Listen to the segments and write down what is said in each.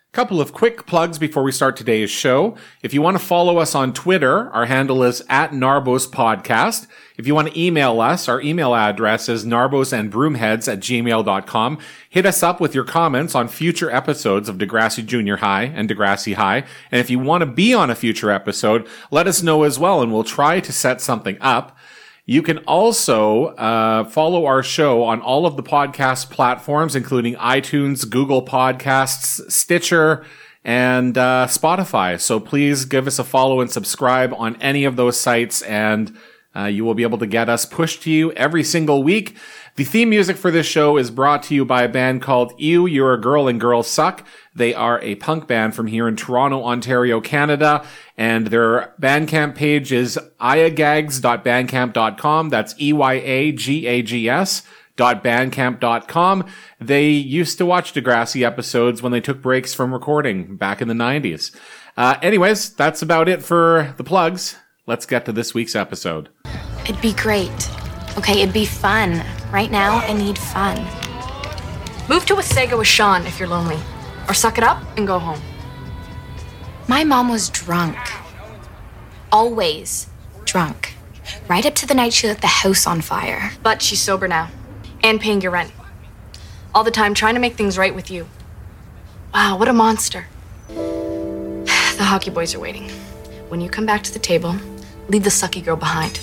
Couple of quick plugs before we start today's show. If you want to follow us on Twitter, our handle is @NarbosPodcast. If you want to email us, our email address is narbosandbroomheads@gmail.com. Hit us up with your comments on future episodes of Degrassi Junior High and Degrassi High. And if you want to be on a future episode, let us know as well, and we'll try to set something up. You can also follow our show on all of the podcast platforms, including iTunes, Google Podcasts, Stitcher, and Spotify. So please give us a follow and subscribe on any of those sites, and you will be able to get us pushed to you every single week. The theme music for this show is brought to you by a band called Ew, You're a Girl and Girls Suck. They are a punk band from here in Toronto, Ontario, Canada, and their Bandcamp page is eyagags.bandcamp.com. That's EYAGAGS.bandcamp.com. They used to watch Degrassi episodes when they took breaks from recording back in the 90s. Anyways, that's about it for the plugs. Let's get to this week's episode. It'd be great. Okay, it'd be fun. Right now, I need fun. Move to Wasaga with Sean if you're lonely. Or suck it up and go home. My mom was drunk. Always drunk. Right up to the night she lit the house on fire. But she's sober now. And paying your rent. All the time trying to make things right with you. Wow, what a monster. The hockey boys are waiting. When you come back to the table, leave the sucky girl behind.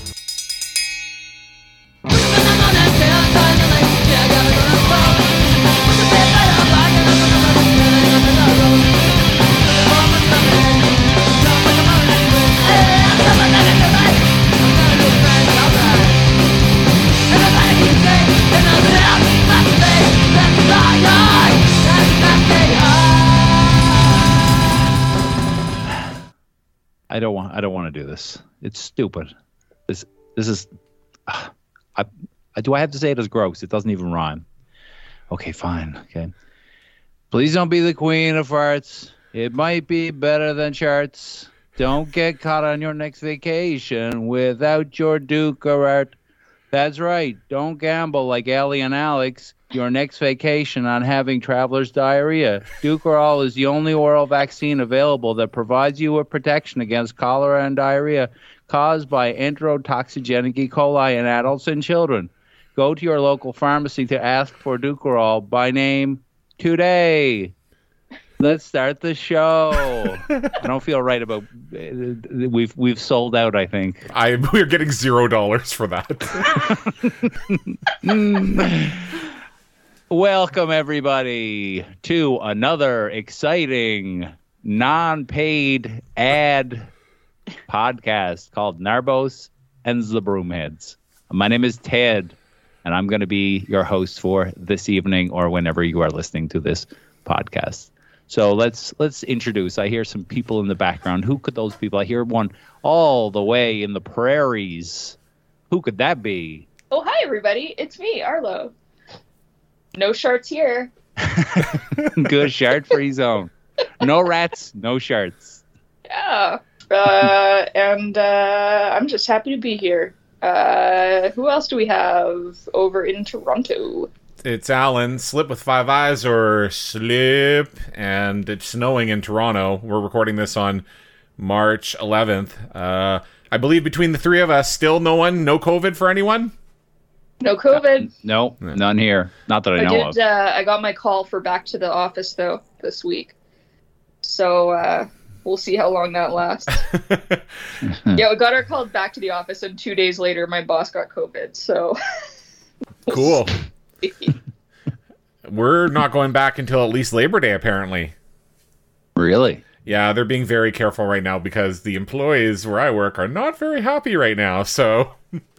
I don't want to do this. It's stupid. This is. Do I have to say it as gross? It doesn't even rhyme. Okay, fine. Okay. Please don't be the queen of farts. It might be better than charts. Don't get caught on your next vacation without your Duke or art. That's right. Don't gamble like Ellie and Alex. Your next vacation on having traveler's diarrhea. Dukerol is the only oral vaccine available that provides you with protection against cholera and diarrhea caused by enterotoxigenic E. coli in adults and children. Go to your local pharmacy to ask for Dukerol by name today. Let's start the show. I don't feel right about we've sold out, I think. We're getting $0 for that. Welcome, everybody, to another exciting, non-paid ad podcast called Narbos and the Broomheads. My name is Ted, and I'm going to be your host for this evening or whenever you are listening to this podcast. So let's introduce. I hear some people in the background. Who could those people? I hear one all the way in the prairies. Who could that be? Oh, hi, everybody. It's me, Arlo. No shirts here. Good shirt-free zone. No rats, no shirts. Yeah. And I'm just happy to be here. Who else do we have over in Toronto? It's Alan, Slip with 5 eyes, or Slip, and it's snowing in Toronto. We're recording this on March 11th. I believe between the three of us, still no COVID for anyone? No COVID. No, none here. Not that I know of. I got my call for back to the office, though, this week. So we'll see how long that lasts. Yeah, we got our call back to the office, and 2 days later, my boss got COVID. So cool. We're not going back until at least Labor Day, apparently. Really? Yeah, they're being very careful right now because the employees where I work are not very happy right now. So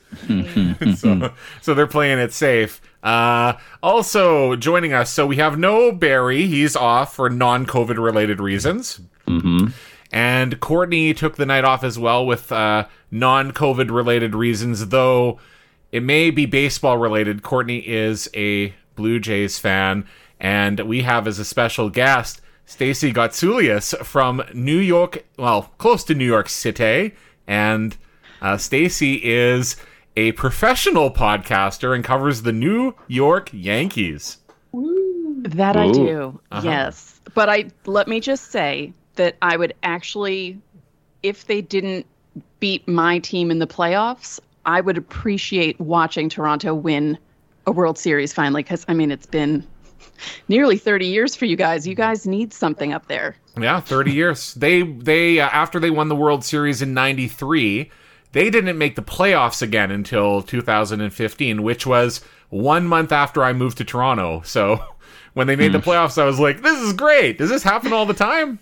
so they're playing it safe. Also joining us, so we have no Barry. He's off for non-COVID related reasons. Mm-hmm. And Courtney took the night off as well with non-COVID related reasons, though it may be baseball related. Courtney is a Blue Jays fan, and we have as a special guest Stacy Gotsoulias from New York, well, close to New York City. And Stacy is a professional podcaster and covers the New York Yankees. Woo. That I Ooh. do, Uh-huh. yes. But let me just say that I would actually, if they didn't beat my team in the playoffs, I would appreciate watching Toronto win a World Series finally, because, I mean, it's been nearly 30 years for you guys. You guys need something up there. Yeah, 30 years. They after they won the World Series in 93, they didn't make the playoffs again until 2015, which was 1 month after I moved to Toronto. So when they made the playoffs, I was like, this is great. Does this happen all the time?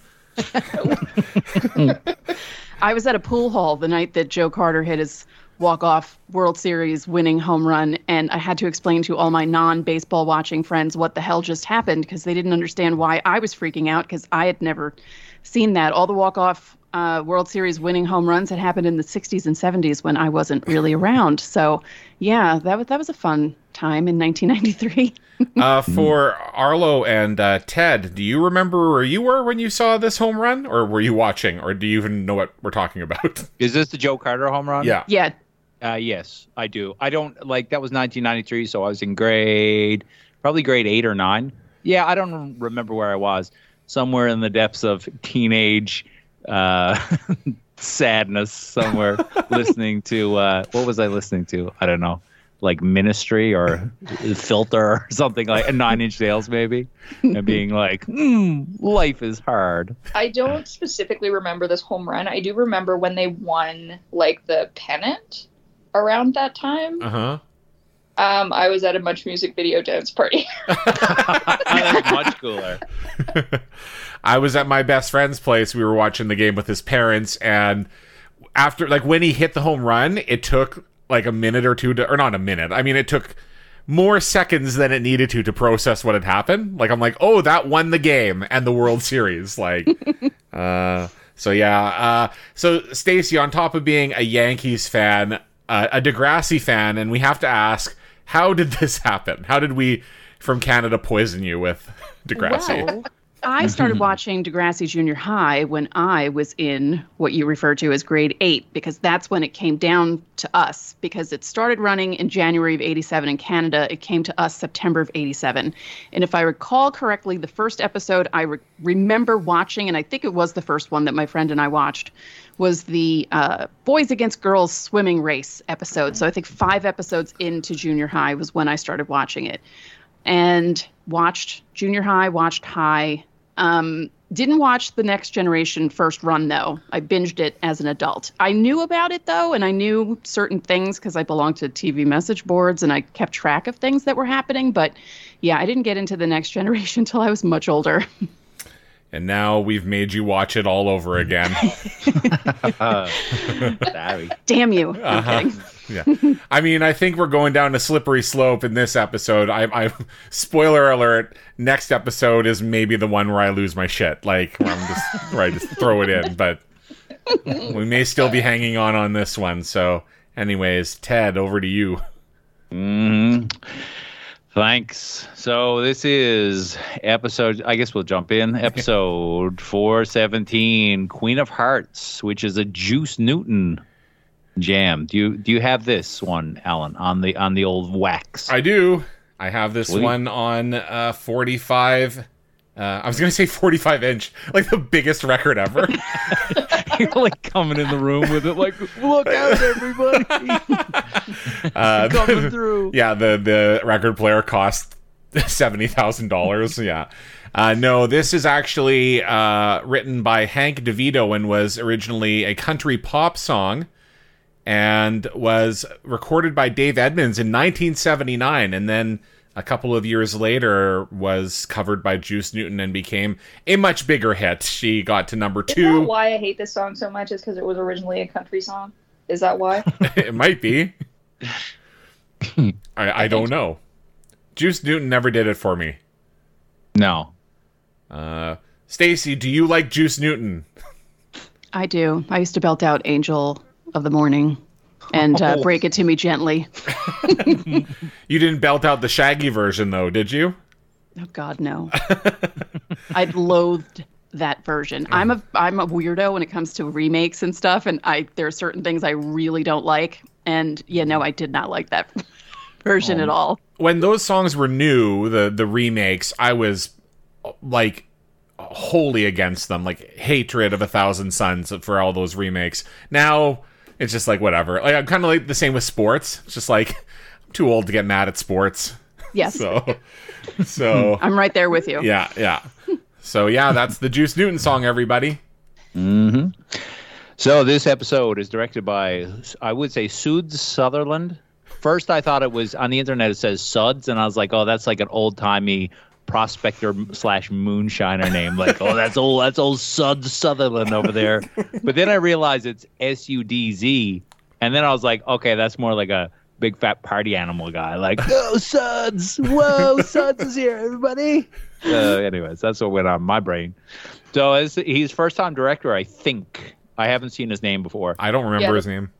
I was at a pool hall the night that Joe Carter hit his walk-off World Series winning home run, and I had to explain to all my non-baseball watching friends what the hell just happened, because they didn't understand why I was freaking out, because I had never seen that. All the walk-off World Series winning home runs had happened in the 60s and 70s when I wasn't really around. So, yeah, that was a fun time in 1993. For Arlo and Ted, do you remember where you were when you saw this home run? Or were you watching? Or do you even know what we're talking about? Is this the Joe Carter home run? Yeah. Yeah. Yes, I do. I don't that was 1993, so I was in probably grade 8 or 9. Yeah, I don't remember where I was. Somewhere in the depths of teenage sadness, somewhere listening to what was I listening to? I don't know, like Ministry or Filter or something, like a 9 Inch Nails maybe, and being like, life is hard. I don't specifically remember this home run. I do remember when they won like the pennant around that time. Uh-huh. I was at a Much Music video dance party. That's much cooler. I was at my best friend's place. We were watching the game with his parents, and after, like, when he hit the home run, it took like a minute or two or not a minute. I mean, it took more seconds than it needed to process what had happened. Like, I'm like, oh, that won the game and the World Series. Like, so yeah. So Stacey, on top of being a Yankees fan, a Degrassi fan, and we have to ask, how did this happen? How did we from Canada poison you with Degrassi? Well, I started watching Degrassi Junior High when I was in what you refer to as grade 8, because that's when it came down to us, because it started running in January of 87 in Canada. It came to us September of 87. And if I recall correctly, the first episode I remember watching, and I think it was the first one that my friend and I watched, was the Boys Against Girls swimming race episode. So I think 5 episodes into Junior High was when I started watching it. And watched Junior High, watched High. Didn't watch the Next Generation first run, though. I binged it as an adult. I knew about it, though, and I knew certain things because I belonged to TV message boards and I kept track of things that were happening. But, yeah, I didn't get into the Next Generation until I was much older. And now we've made you watch it all over again. Sorry. Damn you. I'm kidding. Yeah. I mean, I think we're going down a slippery slope in this episode. I spoiler alert, next episode is maybe the one where I lose my shit. Like, where I just throw it in. But we may still be hanging on this one. So, anyways, Ted, over to you. Thanks. So this is episode, I guess we'll jump in, episode 417, Queen of Hearts, which is a Juice Newton jam. Do you have this one, Alan, on the old wax? I do. I have this one on 45. I was going to say 45 inch, like the biggest record ever. You're like coming in the room with it, like, look out, everybody! Coming through. Yeah, the record player cost $70,000. Yeah. No, this is actually written by Hank DeVito and was originally a country pop song, and was recorded by Dave Edmunds in 1979, and then a couple of years later was covered by Juice Newton and became a much bigger hit. She got to number 2. Is that why I hate this song so much? Is because it was originally a country song? Is that why? It might be. I don't know. Juice Newton never did it for me. No. Stacey, do you like Juice Newton? I do. I used to belt out Angel of the Morning and Break It To Me Gently. You didn't belt out the Shaggy version, though, did you? Oh, God, no. I loathed that version. I'm a weirdo when it comes to remakes and stuff, and there are certain things I really don't like. And, yeah, no, I did not like that version at all. When those songs were new, the remakes, I was like wholly against them, like hatred of 1,000 Suns for all those remakes. Now it's just like whatever. Like I'm kind of like the same with sports. It's just like I'm too old to get mad at sports. Yes. So I'm right there with you. Yeah. So yeah, that's the Juice Newton song, everybody. Mm-hmm. So this episode is directed by, I would say, Suds Sutherland. First, I thought it was, on the internet, it says Suds, and I was like, oh, that's like an old-timey prospector / moonshiner name. Like, oh, that's old Suds Sutherland over there. But then I realized it's Sudz, and then I was like, okay, that's more like a big fat party animal guy. Like, oh, Suds! Whoa, Suds is here, everybody! Anyways, that's what went on in my brain. So he's first-time director, I think. I haven't seen his name before. I don't remember his name.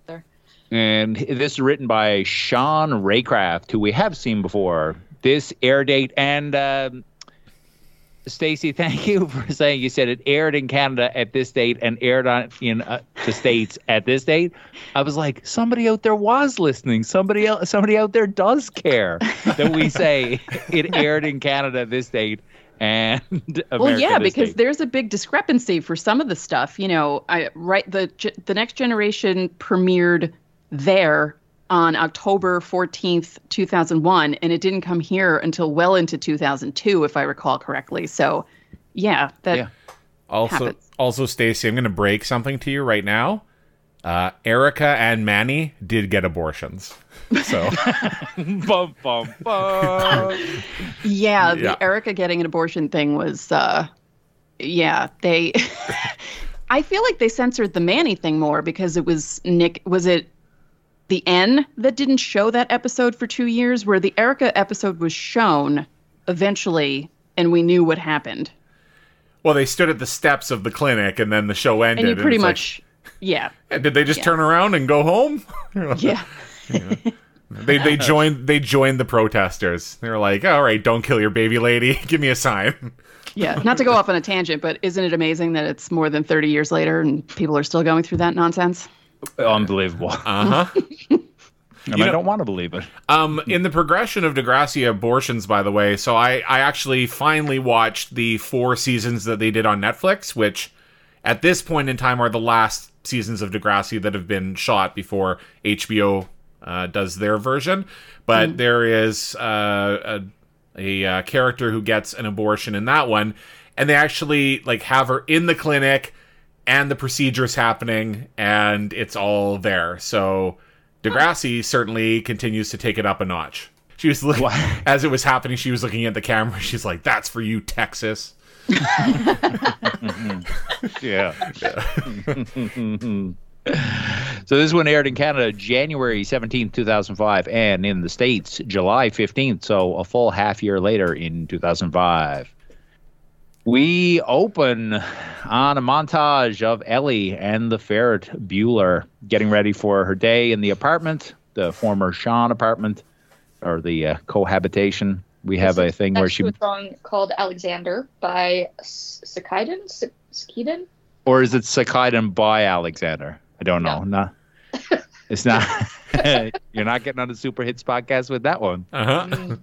And this is written by Sean Raycraft, who we have seen before. This air date, and Stacey, thank you for saying you said it aired in Canada at this date and aired in the States at this date. I was like, somebody out there was listening. Somebody out there does care that we say it aired in Canada at this date. And well, yeah, because there's a big discrepancy for some of the stuff. You know, the Next Generation premiered there on October 14th, 2001, and it didn't come here until well into 2002, if I recall correctly. So, yeah, that happens. Also, Stacey, I'm going to break something to you right now. Erica and Manny did get abortions. So, bum, bum, bum. Yeah, the Erica getting an abortion thing was, they. I feel like they censored the Manny thing more because it was Nick. Was it the N that didn't show that episode for 2 years, where the Erica episode was shown eventually, and we knew what happened? Well, they stood at the steps of the clinic, and then the show ended. And you pretty much, yeah. Did they just turn around and go home? Yeah. They joined the protesters. They were like, all right, don't kill your baby lady. Give me a sign. Yeah, not to go off on a tangent, but isn't it amazing that it's more than 30 years later and people are still going through that nonsense? Unbelievable. Uh-huh. And I don't want to believe it. In the progression of Degrassi abortions, by the way, so I actually finally watched the 4 seasons that they did on Netflix, which at this point in time are the last seasons of Degrassi that have been shot before HBO does their version. But there is a character who gets an abortion in that one, and they actually like have her in the clinic and the procedure's happening, and it's all there. So Degrassi certainly continues to take it up a notch. She was looking, as it was happening, she was looking at the camera. She's like, "That's for you, Texas." Yeah. So this one aired in Canada January 17th, 2005, and in the States July 15th, so a full half year later in 2005. We open on a montage of Ellie and the ferret Bueller getting ready for her day in the apartment, the former Sean apartment, or the cohabitation. We have a thing where she... a song called Alexander by Sakiden? Or is it Sakiden by Alexander? I don't know. No. It's not. You're not getting on the Super Hits podcast with that one. Uh-huh.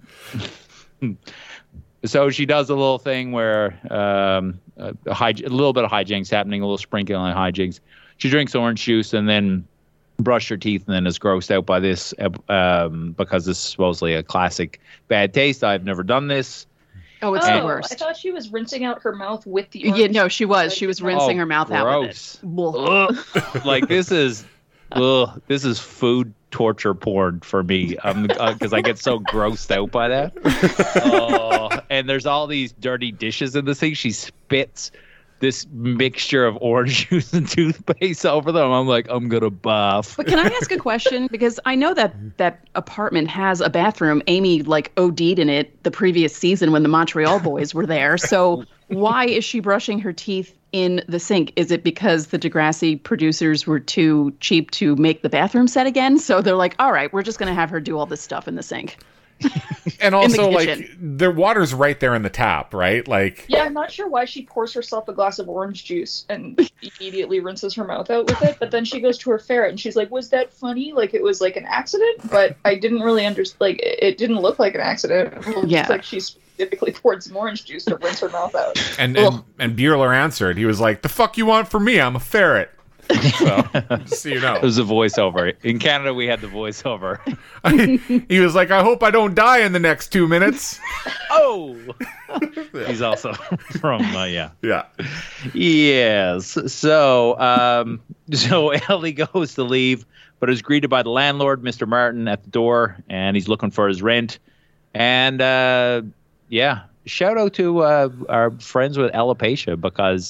So she does a little thing where a little bit of hijinks happening, a little sprinkling of hijinks. She drinks orange juice and then brushes her teeth and then is grossed out by this because this is supposedly a classic bad taste. I've never done this. Oh, it's the worst. I thought she was rinsing out her mouth with the orange. Yeah, no, she was. She was rinsing her mouth out with it. Like, this is food torture porn for me because I get so grossed out by that. And there's all these dirty dishes in this thing. She spits this mixture of orange juice and toothpaste over them. I'm like, I'm gonna buff. But can I ask a question? Because I know that apartment has a bathroom. Amy like OD'd in it the previous season when the Montreal boys were there. So why is she brushing her teeth in the sink? Is it because the Degrassi producers were too cheap to make the bathroom set again? So they're like, all right, we're just gonna have her do all this stuff in the sink. And also, in the like, kitchen. their water's right there in the tap, right? Like, Yeah, I'm not sure why she pours herself a glass of orange juice and immediately rinses her mouth out with it, but then she goes to her ferret and she's like, was that funny? Like, it was like an accident? But I didn't really understand, like, it didn't look like an accident. It looked Yeah. like she specifically poured some orange juice to rinse her mouth out. and Bueller answered. He was like, "The fuck you want from me? I'm a ferret." So, just so you know. It was a voiceover. In Canada, we had the voiceover. He was like, "I hope I don't die in the next 2 minutes." Oh! He's also from, yeah. Yeah. Yes. So Ellie goes to leave, but is greeted by the landlord, Mr. Martin, at the door, and he's looking for his rent. And shout out to our friends with alopecia because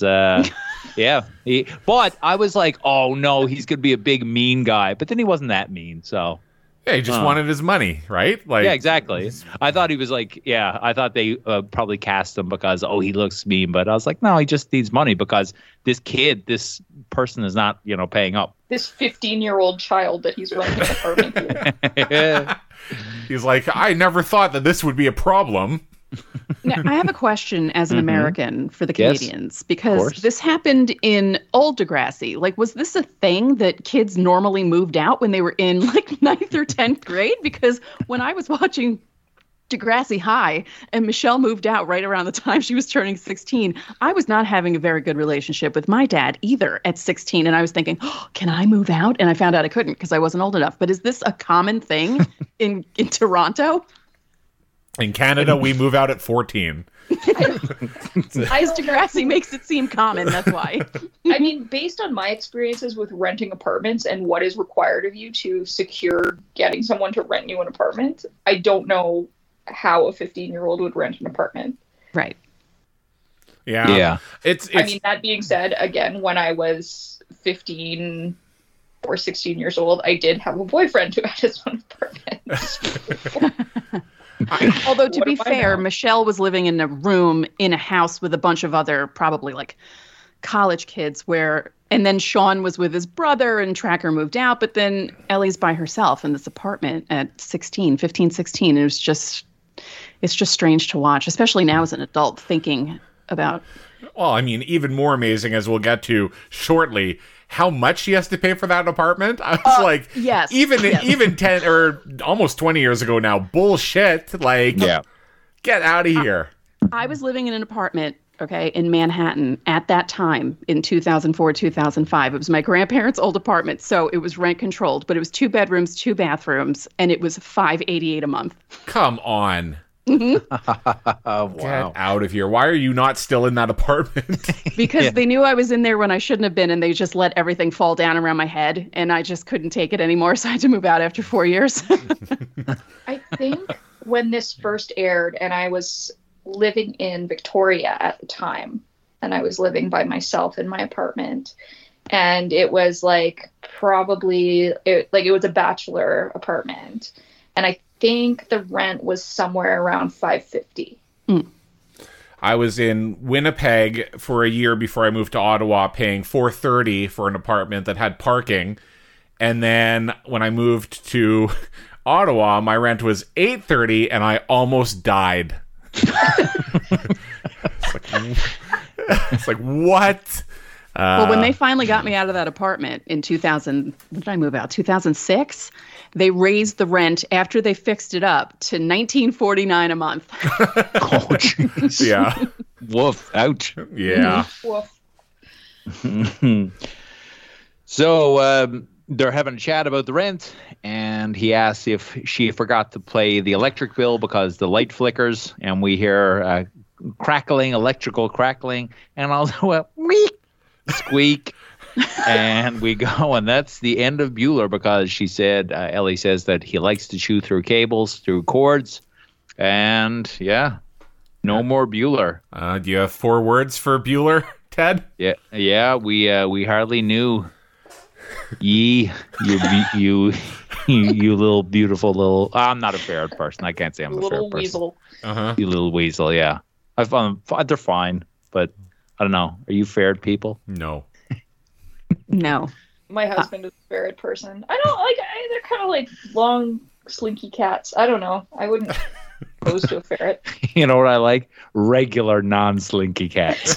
but I was like, oh no, he's gonna be a big mean guy, but then he wasn't that mean. So Yeah, he just wanted his money, right? Like, yeah, exactly. I thought he was like, I thought they probably cast him because, he looks mean. But I was like, no, he just needs money because this person is not, paying up. This 15-year-old child that he's renting an apartment to. He's like, I never thought that this would be a problem. Now, I have a question as an American for the Yes, Canadians, of because course. this happened in old Degrassi. Like, was this a thing that kids normally moved out when they were in like 9th or 10th grade? Because when I was watching Degrassi High and Michelle moved out right around the time she was turning 16, I was not having a very good relationship with my dad either at 16. And I was thinking, can I move out? And I found out I couldn't because I wasn't old enough. But is this a common thing in Toronto? In Canada, we move out at 14. Because Degrassi makes it seem common, that's why. I mean, based on my experiences with renting apartments and what is required of you to secure getting someone to rent you an apartment, I don't know how a 15-year-old would rent an apartment. Right. Yeah. Yeah. It's I mean, that being said, again, when I was 15 or 16 years old, I did have a boyfriend who had his own apartment. Although, to What be if I fair, know? Michelle was living in a room in a house with a bunch of other, probably like college kids, and then Sean was with his brother and Tracker moved out, but then Ellie's by herself in this apartment at 15, 16. And it's just strange to watch, especially now as an adult thinking about. Well, I mean, even more amazing, as we'll get to shortly, how much she has to pay for that apartment. I was like, yes, even 10 or almost 20 years ago now, bullshit. Like, get out of here. I was living in an apartment, in Manhattan at that time in 2004, 2005. It was my grandparents' old apartment, so it was rent controlled, but it was 2 bedrooms, 2 bathrooms, and it was $588 a month. Come on. Oh, Get wow. out of here. Why are you not still in that apartment? Because they knew I was in there when I shouldn't have been, and they just let everything fall down around my head, and I just couldn't take it anymore, so I had to move out after 4 years. I think when this first aired, and I was living in Victoria at the time, and I was living by myself in my apartment, and it was like it was a bachelor apartment, and I think the rent was somewhere around $550. I was in Winnipeg for a year before I moved to Ottawa, paying $430 for an apartment that had parking. And then when I moved to Ottawa, my rent was $830, and I almost died. It's like, what? Well, when they finally got me out of that apartment in 2000, when did I move out? 2006. They raised the rent after they fixed it up to $19.49 a month. Oh, jeez. Yeah. Woof. Ouch. Yeah. Woof. So they're having a chat about the rent, and he asks if she forgot to play the electric bill because the light flickers, and we hear electrical crackling, and also a week, squeak. And we go, and that's the end of Bueller because she said, Ellie says that he likes to chew through cables, through cords, and no more Bueller. Do you have 4 words for Bueller, Ted? Yeah, we hardly knew. You little beautiful little. I'm not a ferret person. I can't say I'm a Little ferret person. weasel. Uh-huh. You little weasel, yeah. I found they're fine, but I don't know. Are you ferret people? No. No. My husband is a ferret person. I don't like. They're kind of like long, slinky cats. I don't know. I wouldn't pose to a ferret. You know what I like? Regular non-slinky cats,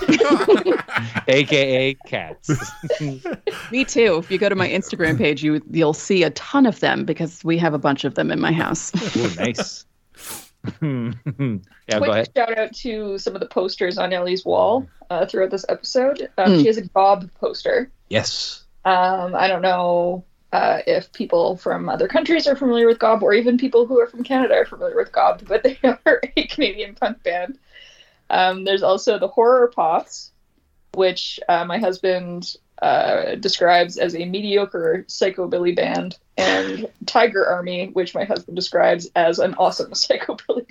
aka cats. Me too. If you go to my Instagram page, you'll see a ton of them because we have a bunch of them in my house. Ooh, nice. Yeah, go Quick ahead. shout out to some of the posters on Ellie's wall throughout this episode. She has a Gob poster. Yes. I don't know if people from other countries are familiar with Gob, or even people who are from Canada are familiar with Gob, but they are a Canadian punk band. There's also the Horror Pots, which my husband describes as a mediocre psychobilly band, and Tiger Army, which my husband describes as an awesome psychobilly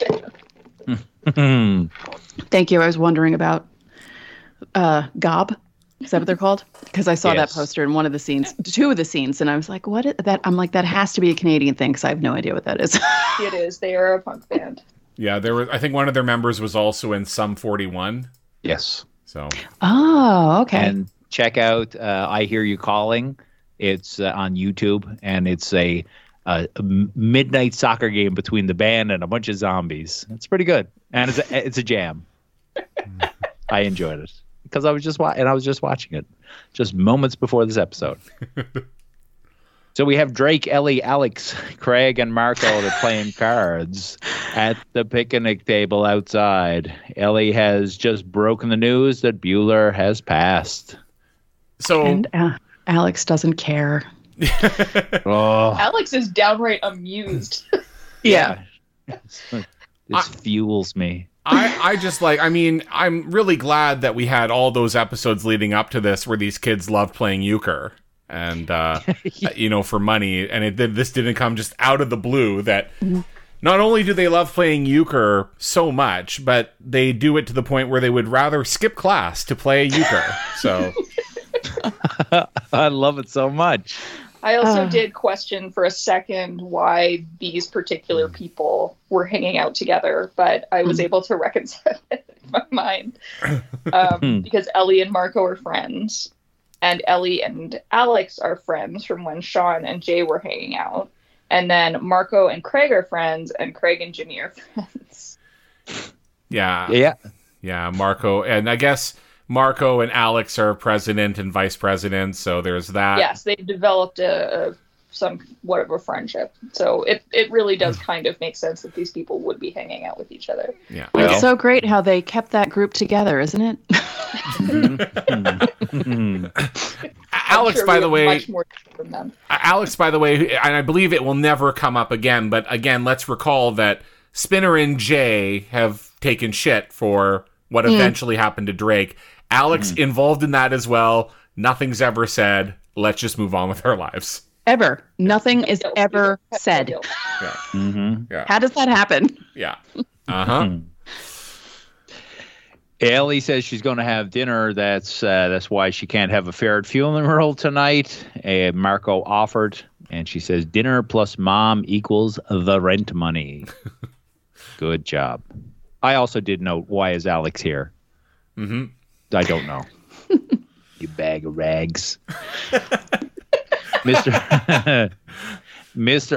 band. Thank you. I was wondering about Gob. Is that what they're called? Because I saw that Yes. poster in one of the scenes, two of the scenes, and I was like, "What is that?" I'm like, "That has to be a Canadian thing," because I have no idea what that is. It is. They are a punk band. Yeah, there was. I think one of their members was also in Sum 41. Yes. So Oh, okay. And check out I Hear You Calling. It's on YouTube, and it's a midnight soccer game between the band and a bunch of zombies. It's pretty good, and it's a jam. I enjoyed it because I was just watching it just moments before this episode. So we have Drake, Ellie, Alex, Craig, and Marco. They're playing cards at the picnic table outside. Ellie has just broken the news that Bueller has passed. So And Alex doesn't care. Oh, Alex is downright amused. Yeah. This fuels me. I just like, I mean, I'm really glad that we had all those episodes leading up to this where these kids love playing euchre and, you know, for money. And this didn't come just out of the blue that not only do they love playing euchre so much, but they do it to the point where they would rather skip class to play euchre. So I love it so much. I also did question for a second why these particular people were hanging out together, but I was able to reconcile it in my mind. Because Ellie and Marco are friends, and Ellie and Alex are friends from when Sean and Jay were hanging out. And then Marco and Craig are friends, and Craig and Jimmy are friends. yeah, Marco. And I guess Marco and Alex are president and vice president, so there's that. Yes, they've developed somewhat of a friendship. So it really does kind of make sense that these people would be hanging out with each other. Yeah. It's so great how they kept that group together, isn't it? Alex, sure by we the have way, much more from them. Alex, by the way, and I believe it will never come up again, but again, let's recall that Spinner and Jay have taken shit for what eventually happened to Drake. Alex involved in that as well. Nothing's ever said. Let's just move on with our lives. Ever. Nothing is ever said. Yeah. How does that happen? Yeah. Uh-huh. Ellie says she's going to have dinner. That's why she can't have a Ferret funeral tonight. Marco offered, and she says dinner plus mom equals the rent money. Good job. I also did note, why is Alex here? Mm-hmm. I don't know. You bag of rags. Here's Mr.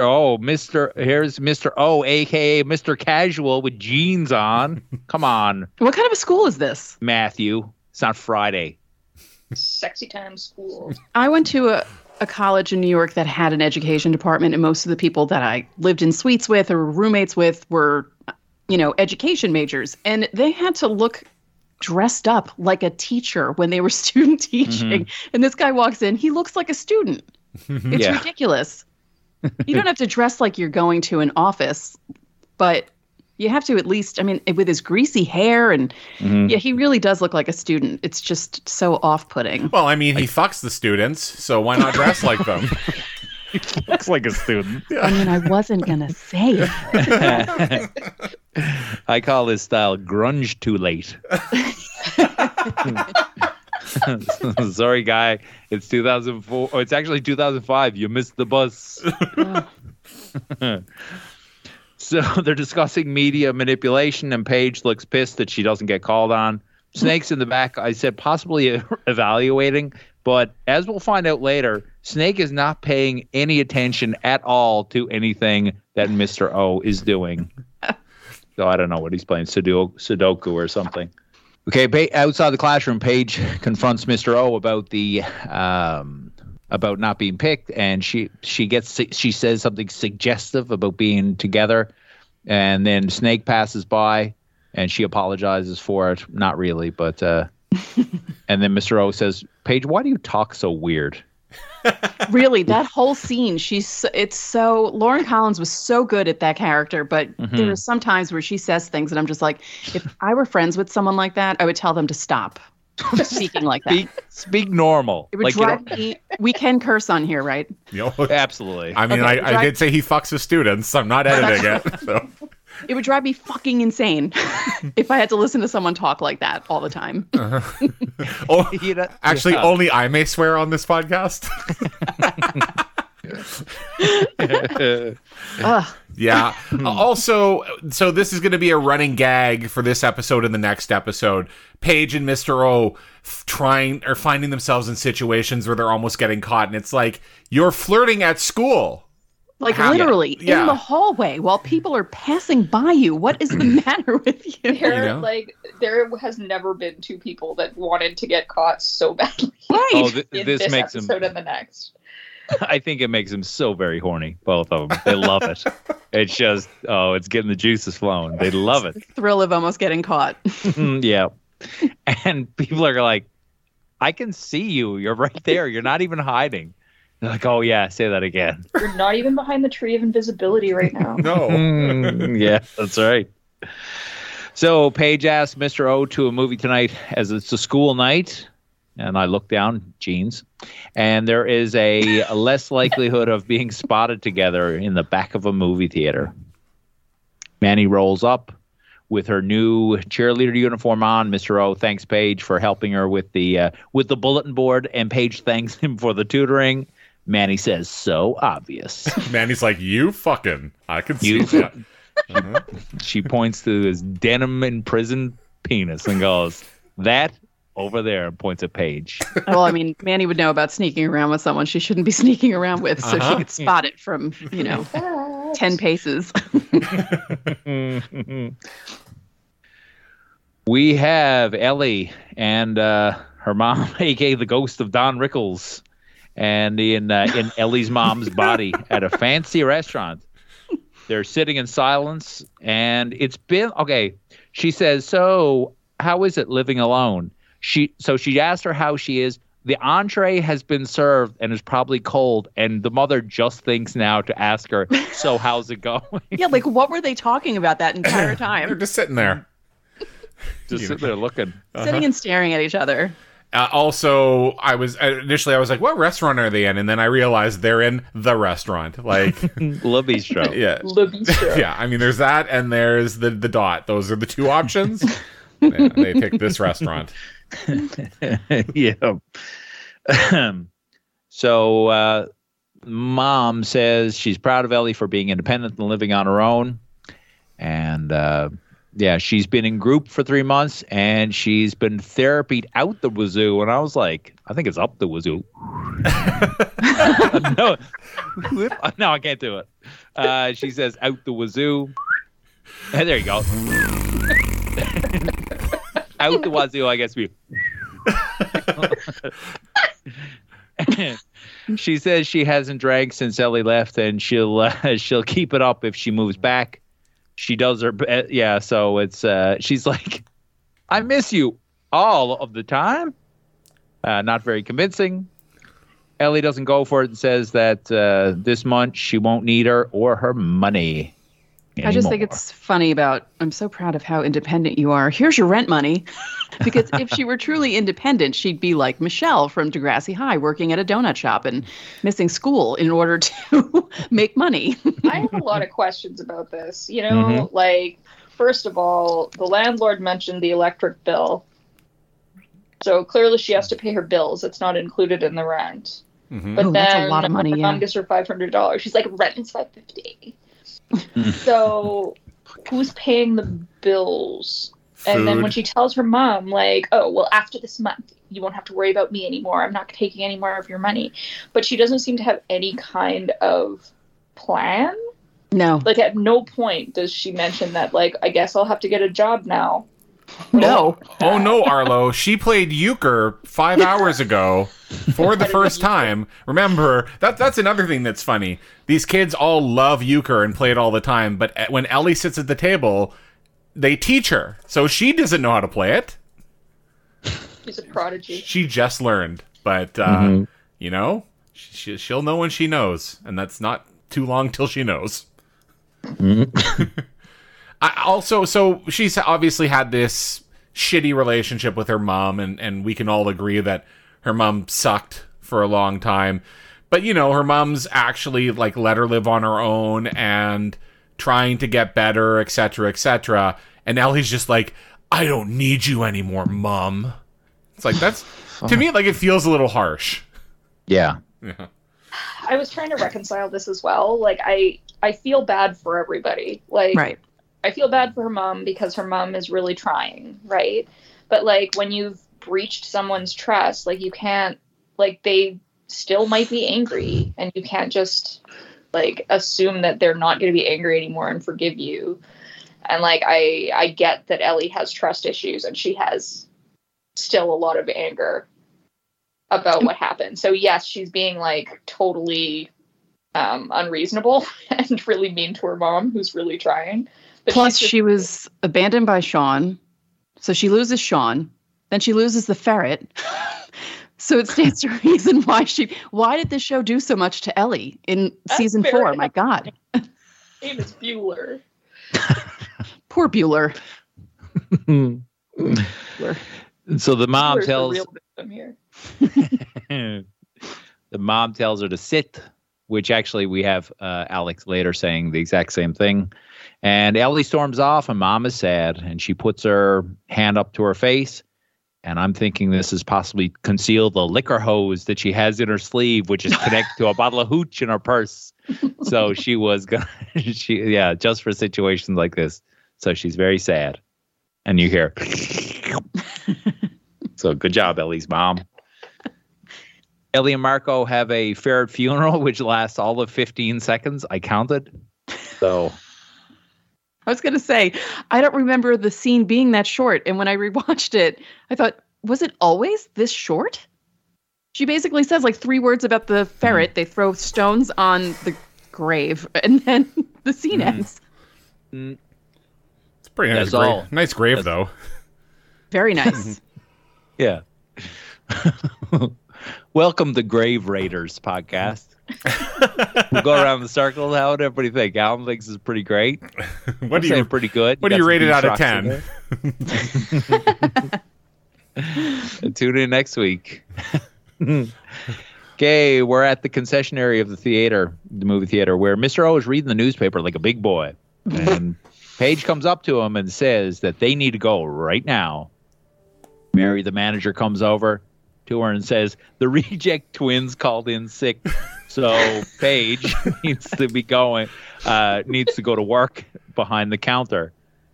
O, aka Mr. Casual with jeans on. Come on, What kind of a school is this? Matthew. It's not Friday. Sexy time school. I went to a college in New York that had an education department, and most of the people that I lived in suites with or roommates with were, education majors, and they had to look dressed up like a teacher when they were student teaching. And this guy walks in, he looks like a student. It's ridiculous. You don't have to dress like you're going to an office, but you have to at least, with his greasy hair and he really does look like a student. It's just so off-putting. Well, he fucks the students, so why not dress like them? He looks like a student. I wasn't going to say it. I call this style grunge too late. Sorry, guy. It's 2004. Oh, it's actually 2005. You missed the bus. So they're discussing media manipulation, and Paige looks pissed that she doesn't get called on. Snake's in the back. I said possibly evaluating, but as we'll find out later, Snake is not paying any attention at all to anything that Mr. O is doing. So I don't know what he's playing, Sudoku or something. Okay, outside the classroom, Paige confronts Mr. O about the about not being picked, and she says something suggestive about being together, and then Snake passes by, and she apologizes for it. Not really, but and then Mr. O says, "Paige, why do you talk so weird?" Really, that whole scene, Lauren Collins was so good at that character, but there are some times where she says things and I'm just like, if I were friends with someone like that, I would tell them to stop speaking like that. Speak normal. It would drive me. We can curse on here, right? Absolutely. I mean, okay, I did say he fucks his students. I'm not editing it. So. It would drive me fucking insane if I had to listen to someone talk like that all the time. Actually, only I may swear on this podcast. Yeah. Also, so this is going to be a running gag for this episode and the next episode. Paige and Mr. O finding themselves in situations where they're almost getting caught, and it's like, you're flirting at school. Like literally in the hallway while people are passing by you. What is the matter with you? There has never been two people that wanted to get caught so badly. Right. Oh, in this this makes episode them. And the next. I think it makes them so very horny. Both of them. They love it. It's just, it's getting the juices flowing. They love it. The thrill of almost getting caught. Yeah. And people are like, I can see you. You're right there. You're not even hiding. They're like, oh, yeah, say that again. You're not even behind the tree of invisibility right now. No. Yeah, that's right. So Paige asked Mr. O to a movie tonight as it's a school night. And I look down, jeans. And there is a less likelihood of being spotted together in the back of a movie theater. Manny rolls up with her new cheerleader uniform on. Mr. O thanks Paige for helping her with the bulletin board, and Paige thanks him for the tutoring. Manny says, so obvious. Manny's like, you fucking, I can see that. She points to his denim imprisoned penis and goes, that over there, and points at Paige. Well, I mean, Manny would know about sneaking around with someone she shouldn't be sneaking around with, so she could spot it from, 10 paces. We have Ellie and her mom, a.k.a. the ghost of Don Rickles, and in Ellie's mom's body at a fancy restaurant. They're sitting in silence, and it's been okay. She says, so how is it living alone? She asked her how she is. The entree has been served and is probably cold, and the mother just thinks now to ask her, so how's it going? Yeah, like what were they talking about that entire time? They're just sitting there. Just sitting there looking. Sitting and staring at each other. Also, I was like, what restaurant are they in? And then I realized they're in the restaurant. Like Le Bistro. Yeah. Le Bistro. Yeah, I mean, there's that and there's the dot. Those are the two options. Yeah, they pick this restaurant. Yeah. So mom says she's proud of Ellie for being independent and living on her own. And she's been in group for 3 months, and she's been therapied out the wazoo. And I was like, I think it's up the wazoo. No, I can't do it. She says out the wazoo. And there you go. Out the wazoo, I guess we. She says she hasn't drank since Ellie left, and she'll keep it up if she moves back. She does her so it's she's like, I miss you all of the time. Not very convincing. Ellie doesn't go for it and says that this month she won't need her or her money anymore. I just think it's funny I'm so proud of how independent you are. Here's your rent money. Because if she were truly independent, she'd be like Michelle from Degrassi High, working at a donut shop and missing school in order to make money. I have a lot of questions about this. Like, first of all, the landlord mentioned the electric bill. So clearly she has to pay her bills. It's not included in the rent. Mm-hmm. But then that's a lot of money, her mom gives her $500. She's like, rent is $550. So who's paying the bills? Food. And then when she tells her mom, like, oh, well, after this month, you won't have to worry about me anymore. I'm not taking any more of your money. But she doesn't seem to have any kind of plan. No. Like, at no point does she mention that, like, I guess I'll have to get a job now. No. Oh no, Arlo. She played euchre 5 hours ago for the first time. Remember, that's another thing that's funny. These kids all love euchre and play it all the time, but when Ellie sits at the table, they teach her. So she doesn't know how to play it. She's a prodigy. She just learned. But, you know, she'll know when she knows. And that's not too long till she knows. So she's obviously had this shitty relationship with her mom, and we can all agree that her mom sucked for a long time. But, you know, her mom's actually, like, let her live on her own and trying to get better, etc., etc. And Ellie's just like, I don't need you anymore, Mom. It's like, that's, to me, like, it feels a little harsh. Yeah. I was trying to reconcile this as well. Like, I feel bad for everybody. Like, Right. I feel bad for her mom because her mom is really trying, right? But, like, when you've breached someone's trust, like, you can't, like, they still might be angry, and you can't just, like, assume that they're not going to be angry anymore and forgive you. And, like, I get that Ellie has trust issues, and she has still a lot of anger about what happened. So, yes, she's being, like, totally unreasonable and really mean to her mom, who's really trying. But Plus, she was abandoned by Sean, so she loses Sean. Then she loses the ferret. So it stands to reason why did this show do so much to Ellie in season 4? My God. Name is Bueller. Poor Bueller. So the mom Bueller's tells the real victim here. the mom tells her to sit, which actually we have Alex later saying the exact same thing. And Ellie storms off, and Mom is sad, and she puts her hand up to her face. And I'm thinking this is possibly conceal the liquor hose that she has in her sleeve, which is connected to a bottle of hooch in her purse. So she was gonna, just for situations like this. So she's very sad, and you hear. So good job, Ellie's mom. Ellie and Marco have a ferret funeral, which lasts all of 15 seconds. I counted. So. I was going to say, I don't remember the scene being that short. And when I rewatched it, I thought, was it always this short? She basically says like 3 words about the ferret. They throw stones on the grave, and then the scene ends. It's pretty nice. That's all. Nice grave, though. Very nice. Yeah. Welcome to Grave Raiders podcast. We'll go around the circle. How would everybody think? Alan thinks is pretty great. What do you pretty good? What do you rate it out of 10? Tune in next week. Okay, we're at the concessionary of the movie theater, where Mr. O is reading the newspaper like a big boy. And Paige comes up to him and says that they need to go right now. Mary, the manager, comes over to her and says, the reject twins called in sick. So Paige needs to go to work behind the counter.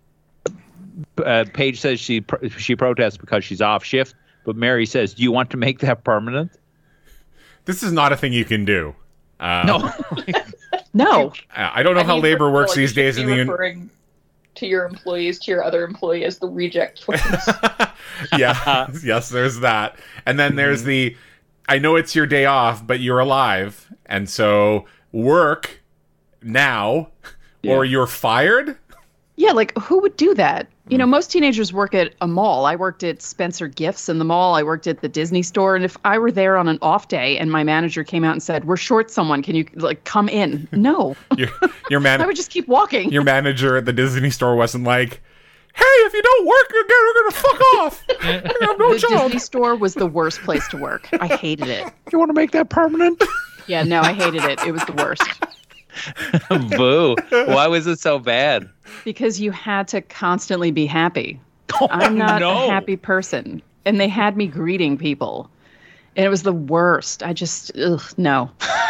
Paige says she protests because she's off shift, but Mary says, do you want to make that permanent? This is not a thing you can do. No. No. I don't know how labor works these days in the referring to your employees, to your other employee as the reject twins. Yes, there's that. And then there's the, I know it's your day off, but you're alive. And so work now or you're fired. Yeah, like who would do that? You know, most teenagers work at a mall. I worked at Spencer Gifts in the mall. I worked at the Disney store. And if I were there on an off day and my manager came out and said, we're short someone, can you like come in? No. I would just keep walking. Your manager at the Disney store wasn't like, hey, if you don't work again, we're going to fuck off. I have no job. The Disney store was the worst place to work. I hated it. You want to make that permanent? Yeah, no, I hated it. It was the worst. Boo. Why was it so bad? Because you had to constantly be happy. I'm not a happy person. And they had me greeting people. And it was the worst. I just, no.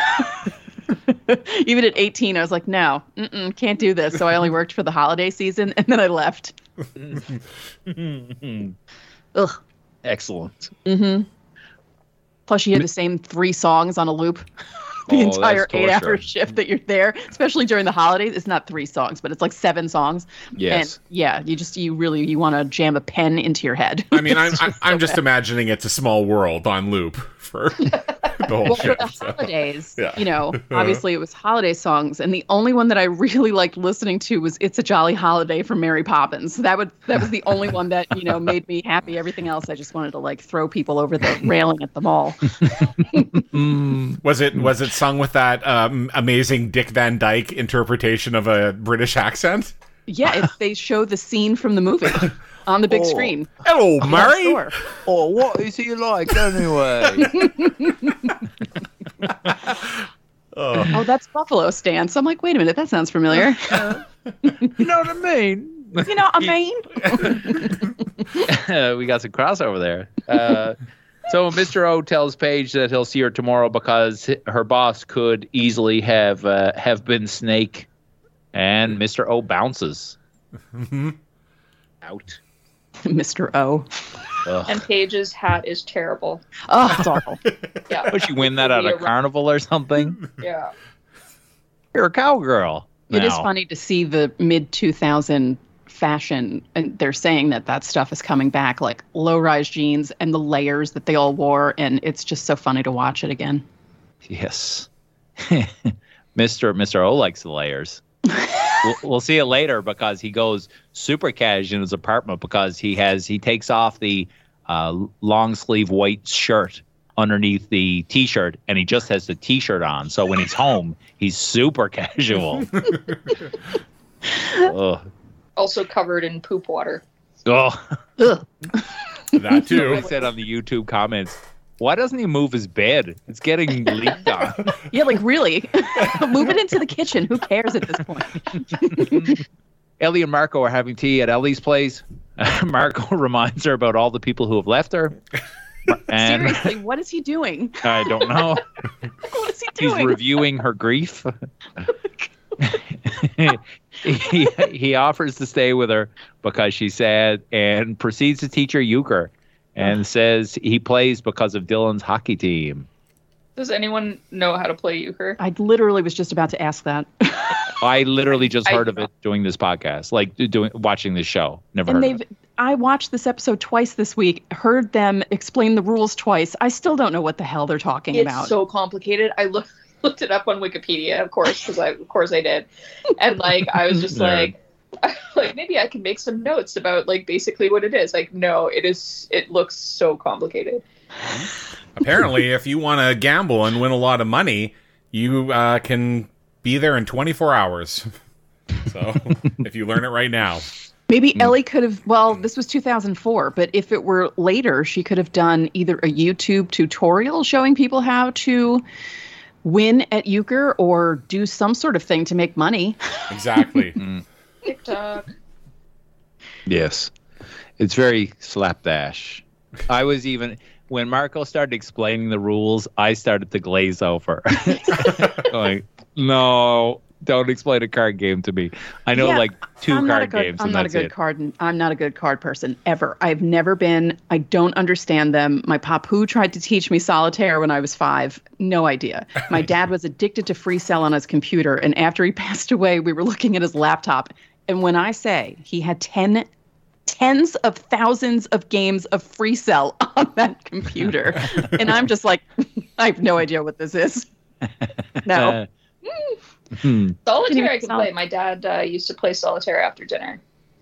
Even at 18, I was like, no, can't do this. So I only worked for the holiday season, and then I left. Ugh. Excellent. Mm-hmm. Plus, you had the same 3 songs on a loop. the Oh, entire that's 8-hour torture. shift that you're there, especially during the holidays. It's not 3 songs, but it's like 7 songs. Yes. And yeah, you want to jam a pen into your head. I mean, I'm just imagining It's a Small World on loop for the whole Well, for show. the so. holidays, Yeah. obviously it was holiday songs, and the only one that I really liked listening to was "It's a Jolly Holiday" from Mary Poppins. That was the only one that made me happy. Everything else, I just wanted to like throw people over the railing at the mall. Was it sung with that amazing Dick Van Dyke interpretation of a British accent? Yeah, they show the scene from the movie on the big screen. Hello, Murray. Sure. Oh, what is he like anyway? Oh, that's Buffalo Stance. I'm like, wait a minute, that sounds familiar. You know what I mean? We got some crossover there. So Mr. O tells Paige that he'll see her tomorrow because her boss could easily have been Snake, and Mr. O bounces out. Mr. O. Ugh. And Paige's hat is terrible. Oh, it's awful. Yeah. Would she win that at a carnival or something? Yeah. You're a cowgirl. It is now. funny to see the mid-2000 fashion, and they're saying that stuff is coming back, like low-rise jeans and the layers that they all wore, and it's just so funny to watch it again. Yes. Mr. O likes the layers. We'll see it later because he goes super cash in his apartment because he takes off the long sleeve white shirt underneath the t-shirt and he just has the t-shirt on. So when he's home, he's super casual. Ugh. Also covered in poop water. Oh. Ugh. That I too. said on the YouTube comments, why doesn't he move his bed? It's getting leaked on. Yeah, like really. Move it into the kitchen. Who cares at this point? Ellie and Marco are having tea at Ellie's place. Marco reminds her about all the people who have left her. And Seriously, what is he doing? I don't know. What is he He's doing? reviewing her grief. he offers to stay with her because she's sad and proceeds to teach her euchre and says he plays because of Dylan's hockey team. Does anyone know how to play euchre? I literally was just about to ask that. I literally just heard of it doing this podcast, like watching this show. Never heard of it. I watched this episode twice this week, heard them explain the rules twice. I still don't know what the hell they're talking It's about. so complicated. I looked it up on Wikipedia, of course, because I did, and like I was just like maybe I can make some notes about like basically what it is. Like no, it looks so complicated. Apparently, if you want to gamble and win a lot of money, you can be there in 24 hours. So if you learn it right now. Maybe Ellie could have, well, this was 2004, but if it were later, she could have done either a YouTube tutorial showing people how to win at euchre or do some sort of thing to make money. Exactly. TikTok. Yes. It's very slapdash. I was even, when Marco started explaining the rules, I started to glaze over. Like, no, don't explain a card game to me. I know like two card games and that's it. I'm not a good card person ever. I've never been. I don't understand them. My papu tried to teach me solitaire when I was 5. No idea. My dad was addicted to Free Cell on his computer, and after he passed away, we were looking at his laptop. And when I say he had tens of thousands of games of Free Cell on that computer, and I'm just like, I have no idea what this is. No. Solitaire I can play. My dad used to play solitaire after dinner.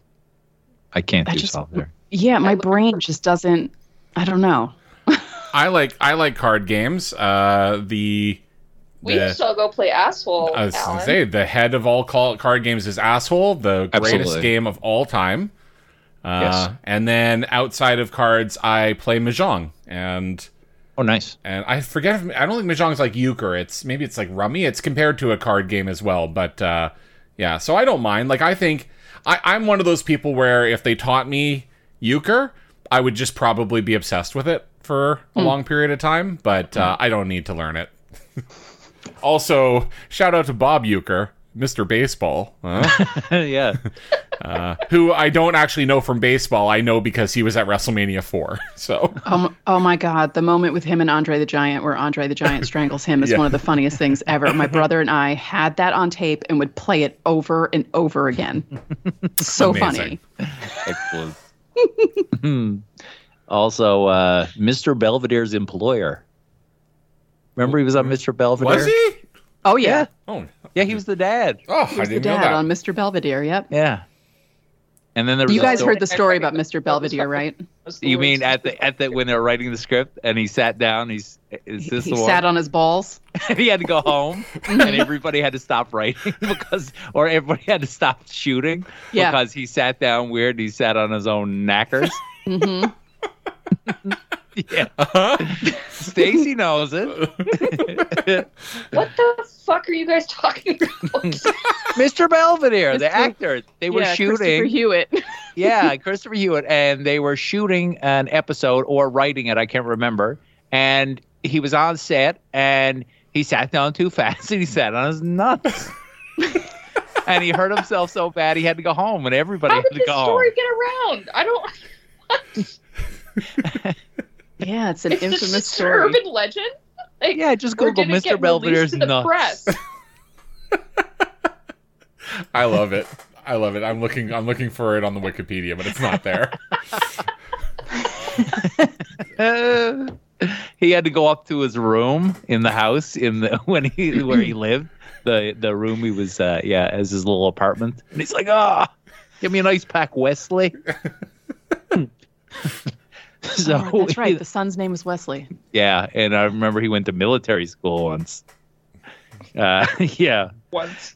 I can't do solitaire. Yeah, my brain just doesn't. I don't know. I like card games. We used to all go play Asshole. I was going to say, the head of all card games is Asshole, the greatest Absolutely. game of all time. Yes. And then outside of cards, I play Mahjong. Oh, nice. And I forget, I don't think Mahjong's like euchre. Maybe it's like rummy. It's compared to a card game as well. But yeah, so I don't mind. Like, I think I'm one of those people where if they taught me euchre, I would just probably be obsessed with it for a long period of time. But I don't need to learn it. Also, shout out to Bob Euchre. Mr. Baseball, Yeah. who I don't actually know from baseball. I know because he was at WrestleMania 4. So, Oh my God, the moment with him and Andre the Giant, where Andre the Giant strangles him, is Yeah. one of the funniest things ever. My brother and I had that on tape and would play it over and over again. So Amazing. funny. Excellent. Also, Mr. Belvedere's employer. Remember he was on Mr. Belvedere? was he? Oh yeah, Oh, Yeah, he was the dad. I he was the didn't know dad that. on Mr. Belvedere. Yep. Yeah. And then there was You a guys story- heard the story about Mr. Belvedere, right? You mean at the when they were writing the script and he sat down? Is this He the one? sat on his balls. He had to go home, and everybody had to stop writing or everybody had to stop shooting Yeah. because he sat down weird. He sat on his own knackers. Mm-hmm. Yeah, Stacy knows it. What the fuck are you guys talking about? Mr. Belvedere, the Mr. actor, they were Yeah, Christopher shooting. Hewitt. Yeah, Christopher Hewitt, and they were shooting an episode or writing it. I can't remember. And he was on set, and he sat down too fast, and he sat on his nuts. And he hurt himself so bad he had to go home, and everybody How had did to this go story home. get around? I don't. Yeah, it's an It's infamous just an story. urban legend. Like, Yeah, just or Google did it Mr. get Belvedere's released to the nuts. press? I love it. I love it. I'm looking for it on the Wikipedia, but it's not there. He had to go up to his room in the house where he lived, the room he was as his little apartment, and he's like, give me a nice pack, Wesley. So Oh, that's right. The son's name was Wesley. yeah, and I remember he went to military school once. Yeah, Once.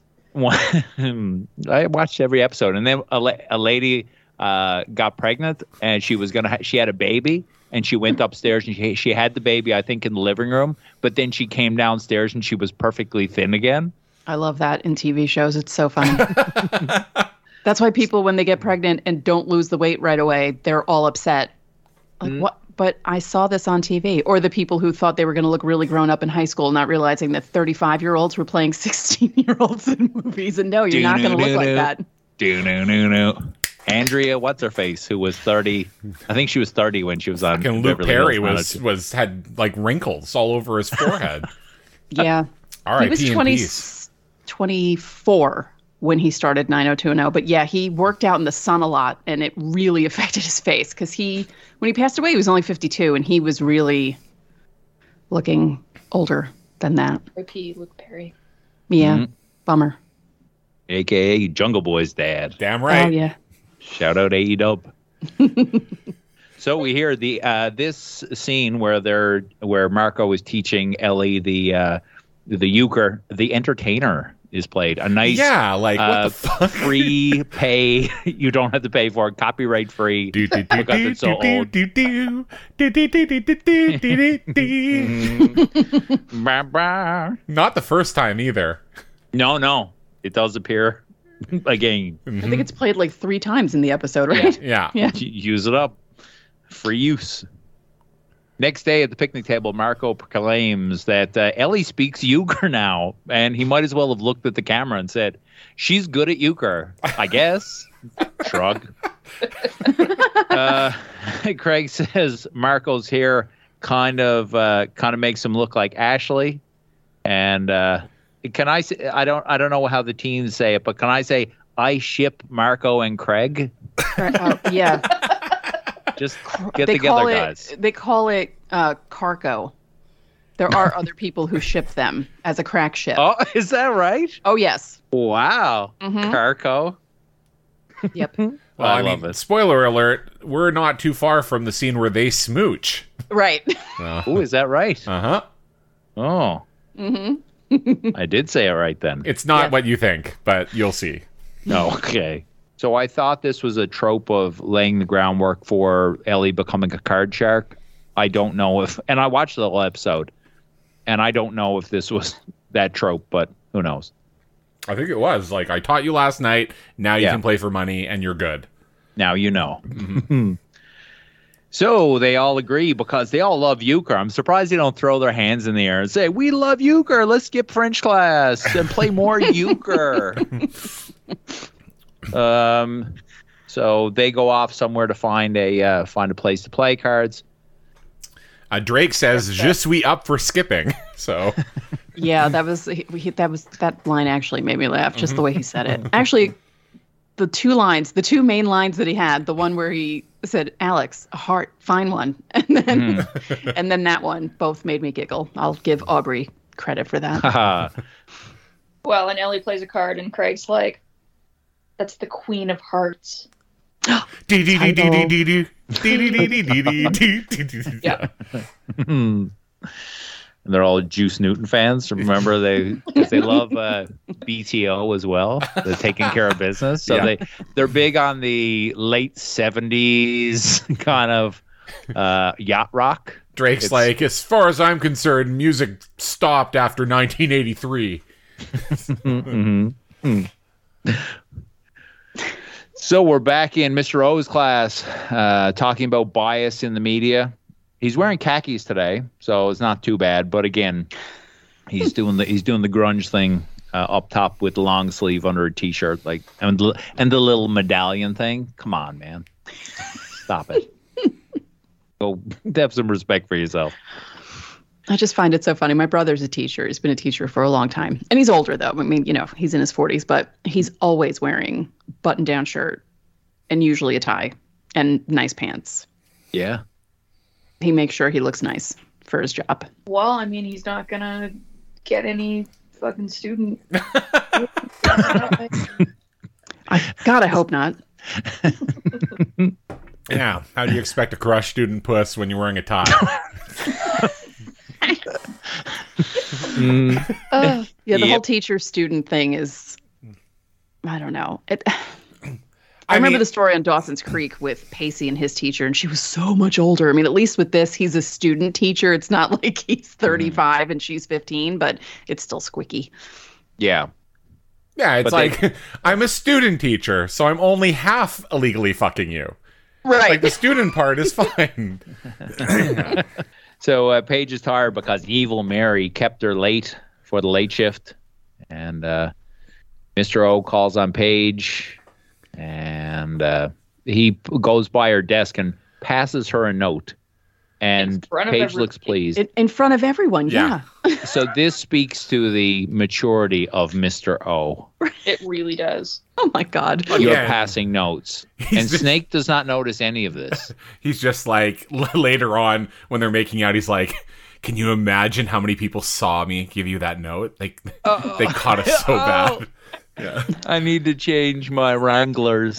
I watched every episode, and then a lady got pregnant, and she was she had a baby, and she went upstairs and she had the baby, I think, in the living room, but then she came downstairs and she was perfectly thin again. I love that in TV shows. It's so funny. That's why people, when they get pregnant and don't lose the weight right away, they're all upset. Like, what? But I saw this on TV. Or the people who thought they were going to look really grown up in high school, not realizing that 35-year-olds were playing 16-year-olds in movies. And no, you're not going to look like that. Andrea, what's her face, who was 30? I think she was 30 when she was on. And Luke Beverly Perry Hills had like wrinkles all over his forehead. Yeah. R.I.P. He was in 20, peace. 24 when he started 90210. But yeah, he worked out in the sun a lot, and it really affected his face because when he passed away, he was only 52, and he was really looking older than that. R.I.P. Luke Perry. Yeah, bummer. AKA Jungle Boy's dad. Damn right. Oh yeah. Shout out AE-Dub. So we hear this scene where Marco is teaching Ellie the euchre. The entertainer is played. A nice Like what the fuck? free pay. You don't have to pay for it. Copyright free. Because it's so old. Not the first time either. No, it does appear again. I think it's played like 3 times in the episode, right? Yeah. Yeah. Use it up. Free use. Next day at the picnic table, Marco proclaims that Ellie speaks euchre now, and he might as well have looked at the camera and said, "She's good at euchre, I guess." Shrug. Craig says Marco's hair kind of makes him look like Ashley, and can I say I don't know how the teens say it, but can I say I ship Marco and Craig? Yeah. Just get together, guys. They call it Carco. There are other people who ship them as a crack ship. Oh, is that right? Oh yes. Wow. Carco. Yep. Well, I I love mean, it. spoiler alert, we're not too far from the scene where they smooch. Right. Oh, is that right? Uh-huh. Oh. I did say it right then. It's not Yeah. what you think, but you'll see. Okay. So I thought this was a trope of laying the groundwork for Ellie becoming a card shark. I don't know if, and I watched the whole episode, and I don't know if this was that trope, but who knows? I think it was. Like, I taught you last night, now you Yeah. can play for money, and you're good. Now you know. So they all agree because they all love euchre. I'm surprised they don't throw their hands in the air and say, "We love euchre. Let's skip French class and play more euchre." So they go off somewhere to find a place to play cards. Drake says, "Je suis up for skipping." So Yeah, that line actually made me laugh, just the way he said it. Actually, the two main lines that he had, the one where he said, "Alex, a heart, find one," and then that one, both made me giggle. I'll give Aubrey credit for that. Well, and Ellie plays a card, and Craig's like, "That's the Queen of Hearts." Yeah. And they're all Juice Newton fans. Remember, they love BTO as well. They're taking care of business, so they're big on the late '70s kind of yacht rock. Drake's like, as far as I'm concerned, music stopped after 1983. So we're back in Mr. O's class, talking about bias in the media. He's wearing khakis today, so it's not too bad. But again, he's doing the grunge thing up top with the long sleeve under a t-shirt, like and the little medallion thing. Come on, man, stop it. Go have some respect for yourself. I just find it so funny. My brother's a teacher. He's been a teacher for a long time, and he's older though. I mean, he's in his 40s, but he's always wearing button-down shirt and usually a tie and nice pants. Yeah. He makes sure he looks nice for his job. Well, I mean, he's not gonna get any fucking student. I hope not. Yeah. How do you expect to crush student puss when you're wearing a tie? The whole teacher-student thing is, I don't know. I remember the story on Dawson's Creek with Pacey and his teacher, and she was so much older. I mean, at least with this, he's a student teacher. It's not like he's 35 and she's 15, but it's still squicky. Yeah. Yeah, it's I'm a student teacher, so I'm only half illegally fucking you. Right. Like, the student part is fine. So Paige is tired because Evil Mary kept her late for the late shift. And Mr. O calls on Paige. And he goes by her desk and passes her a note. And Paige looks pleased. In front of everyone, yeah. So this speaks to the maturity of Mr. O. It really does. Oh, my God. You're passing notes. And Snake does not notice any of this. He's just like, later on, when they're making out, he's like, can you imagine how many people saw me give you that note? Like, they caught us so bad. Yeah. I need to change my Wranglers.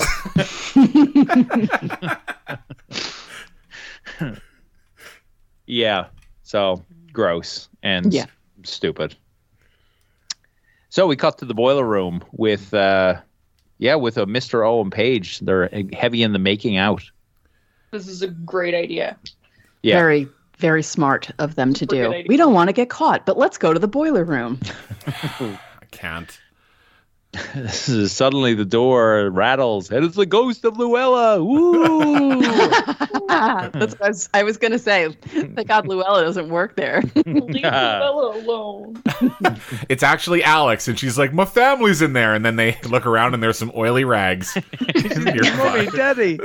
Yeah. So gross and stupid. So we cut to the boiler room with a Mr. O and Paige. They're heavy in the making out. This is a great idea. Yeah. Very, very smart of them to do. We don't want to get caught, but let's go to the boiler room. I can't. This is suddenly the door rattles, and it's the ghost of Luella. Woo! That's what I was going to say. Thank God Luella doesn't work there. Leave Luella alone. It's actually Alex, and she's like, my family's in there. And then they look around, and there's some oily rags. Mommy, Daddy.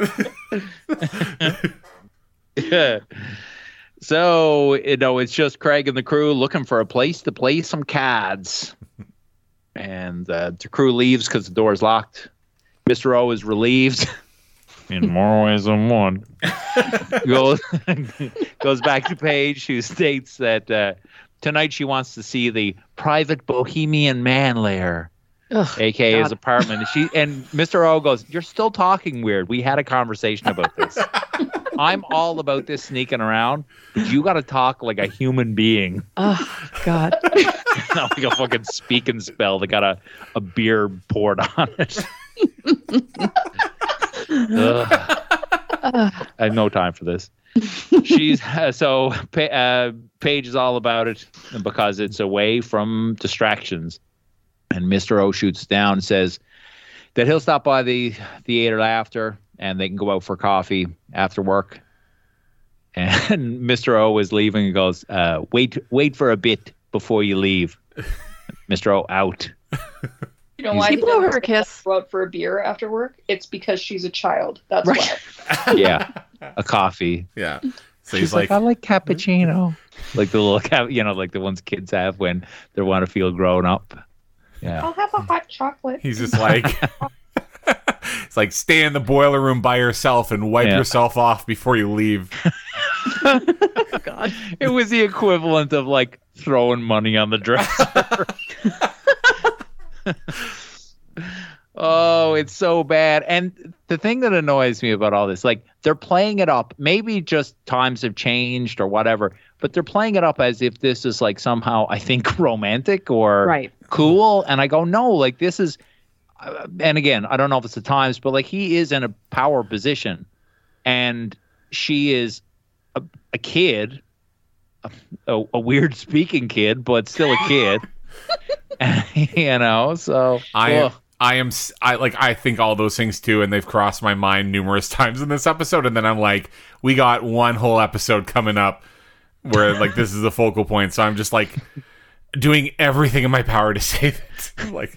Yeah. So, it's just Craig and the crew looking for a place to play some cards. And the crew leaves because the door is locked. Mr. O is relieved. In more ways than one. Goes back to Paige, who states that tonight she wants to see the private bohemian man lair, a.k.a. his apartment. And Mr. O goes, you're still talking weird. We had a conversation about this. I'm all about this sneaking around. You got to talk like a human being. Oh, God. Not like a fucking speaking spell that got a beer poured on it. I have no time for this. She's Paige is all about it because it's away from distractions. And Mr. O shoots down and says that he'll stop by the theater after and they can go out for coffee after work. And Mr. O is leaving and goes, wait for a bit before you leave. Mr. O out. You know why He he blew her doesn't a kiss. go out for a beer after work? It's because she's a child. That's Right. why. Yeah, a coffee. Yeah. So She's he's like, I like cappuccino. Like the little, like the ones kids have when they want to feel grown up. Yeah. I'll have a hot chocolate. he's just like, it's like, stay in the boiler room by yourself and wipe Yeah. yourself off before you leave. God. It was the equivalent of like throwing money on the dresser. Oh, it's so bad. And the thing that annoys me about all this, like they're playing it up. Maybe just times have changed or whatever, but they're playing it up as if this is like somehow, I think, romantic or Right. cool. And I go, no, like this is, and again, I don't know if it's the times, but like he is in a power position and she is a kid, a weird speaking kid, but still a kid. You know, so ugh. I think all those things too, and they've crossed my mind numerous times in this episode. And then I'm like, we got one whole episode coming up where like this is the focal point. So I'm just like doing everything in my power to save it. Like,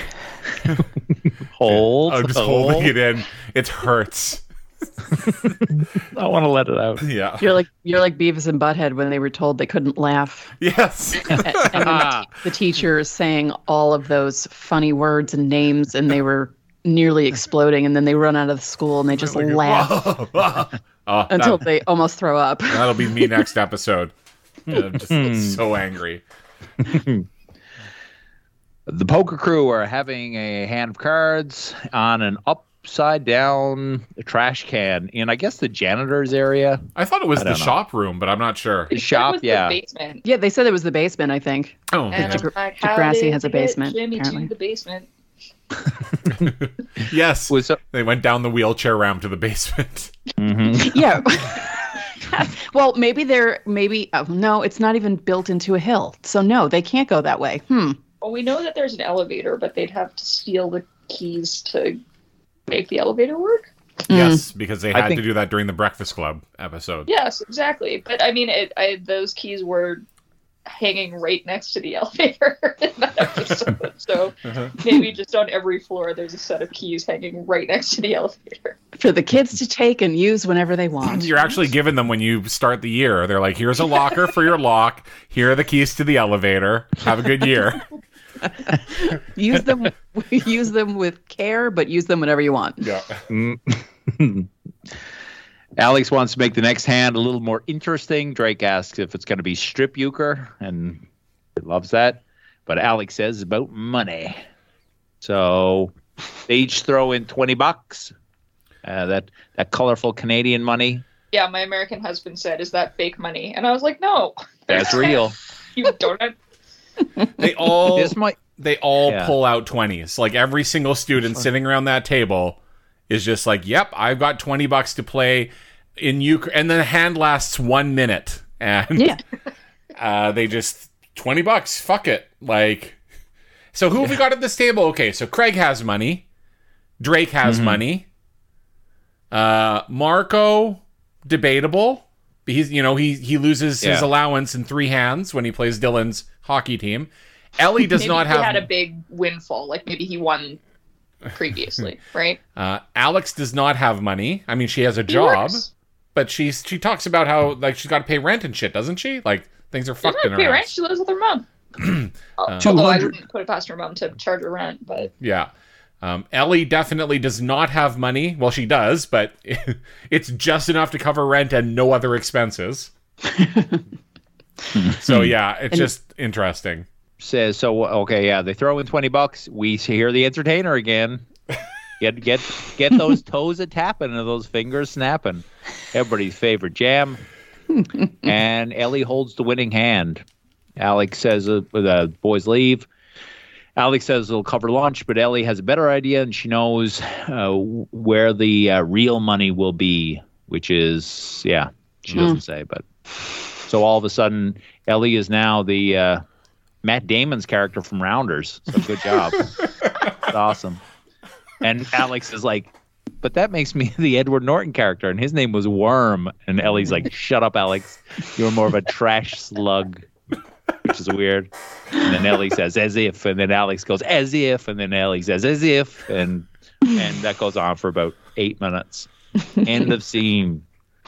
I'm just holding it in. It hurts. I want to let it out. Yeah. You're like Beavis and Butthead when they were told they couldn't laugh, Yes. and then the teacher is saying all of those funny words and names, and they were nearly exploding, and then they run out of the school and they just laugh until they almost throw up. That'll be me next episode. I'm just so angry. The poker crew are having a hand of cards on an upside down trash can in, I guess, the janitor's area. I thought it was the don't know. shop room, but I'm not sure. It Shop, was yeah. The basement. Yeah, they said it was the basement, I think. Oh, And yeah. I'm like, how Degrassi did has a you get basement, Jimmy apparently. to the basement. Yes. Was They went down the wheelchair ramp to the basement. Yeah. Well, no, it's not even built into a hill. So no, they can't go that way. Well, we know that there's an elevator, but they'd have to steal the keys to make the elevator work. Yes, because they I had think- to do that during the Breakfast Club episode. Yes, exactly. But I mean, those keys were hanging right next to the elevator in that episode. So maybe just on every floor, there's a set of keys hanging right next to the elevator. For the kids to take and use whenever they want. You're actually giving them when you start the year. They're like, here's a locker for your lock. Here are the keys to the elevator. Have a good year. Use them with care, but use them whenever you want. Yeah. Alex wants to make the next hand a little more interesting. Drake asks if it's going to be strip euchre, and he loves that. But Alex says about money. So they each throw in $20. That colorful Canadian money. Yeah, my American husband said, "Is that fake money?" And I was like, "No, That's real. you don't." They all This might. Yeah. pull out 20s. Like every single student sitting around that table is just like, yep, I've got $20 to play in euchre. And then the hand lasts 1 minute. And Yeah. they just, $20, fuck it. Like, so who have we got at this table? Okay, so Craig has money. Drake has money. Marco, debatable. He's, he loses his allowance in 3 hands when he plays Dylan's hockey team. Ellie does Maybe not he have. had a big windfall, like maybe he won previously, right? Alex does not have money. I mean, she has a job, works. but she talks about how like she's got to pay rent and shit, doesn't she? Like things are She fucked in doesn't her pay house. rent. She lives with her mom. Although I 200 wouldn't put it past her mom to charge her rent, but Yeah. Ellie definitely does not have money. Well, she does, but it's just enough to cover rent and no other expenses. So yeah, it's just interesting. Says so. Okay, yeah, they throw in $20. We hear the entertainer again. Get those toes a tapping and those fingers snapping. Everybody's favorite jam. And Ellie holds the winning hand. Alex says the boys leave. Alex says they'll cover lunch, but Ellie has a better idea, and she knows where the real money will be, which is she doesn't say, but so all of a sudden Ellie is now the Matt Damon's character from Rounders. So good job. It's awesome. And Alex is like, but that makes me the Edward Norton character, and his name was Worm. And Ellie's like, shut up, Alex. You're more of a trash slug, which is weird. And then Ellie says, as if. And then Alex goes, as if. And then Ellie says, as if. And that goes on for about 8 minutes. End of scene.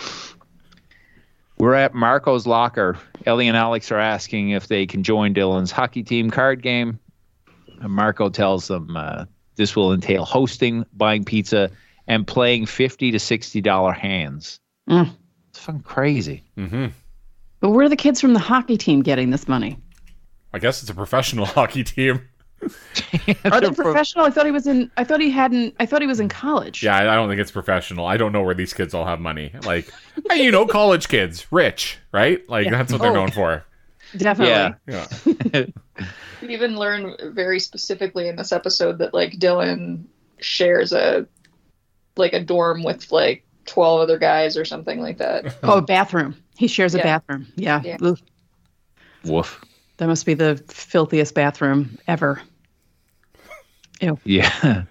We're at Marco's locker. Ellie and Alex are asking if they can join Dylan's hockey team card game. And Marco tells them this will entail hosting, buying pizza, and playing $50 to $60 hands. It's fucking crazy. Mm-hmm. But where are the kids from the hockey team getting this money? I guess it's a professional hockey team. Are they professional? I thought he was in. I thought he was in college. Yeah, I don't think it's professional. I don't know where these kids all have money. Like, college kids, rich, right? Like that's what they're known for. Definitely. Yeah. We even learn very specifically in this episode that like Dylan shares a dorm with like 12 other guys or something like that. Oh, a bathroom. He shares a bathroom. Yeah. Woof. That must be the filthiest bathroom ever. Ew. Yeah.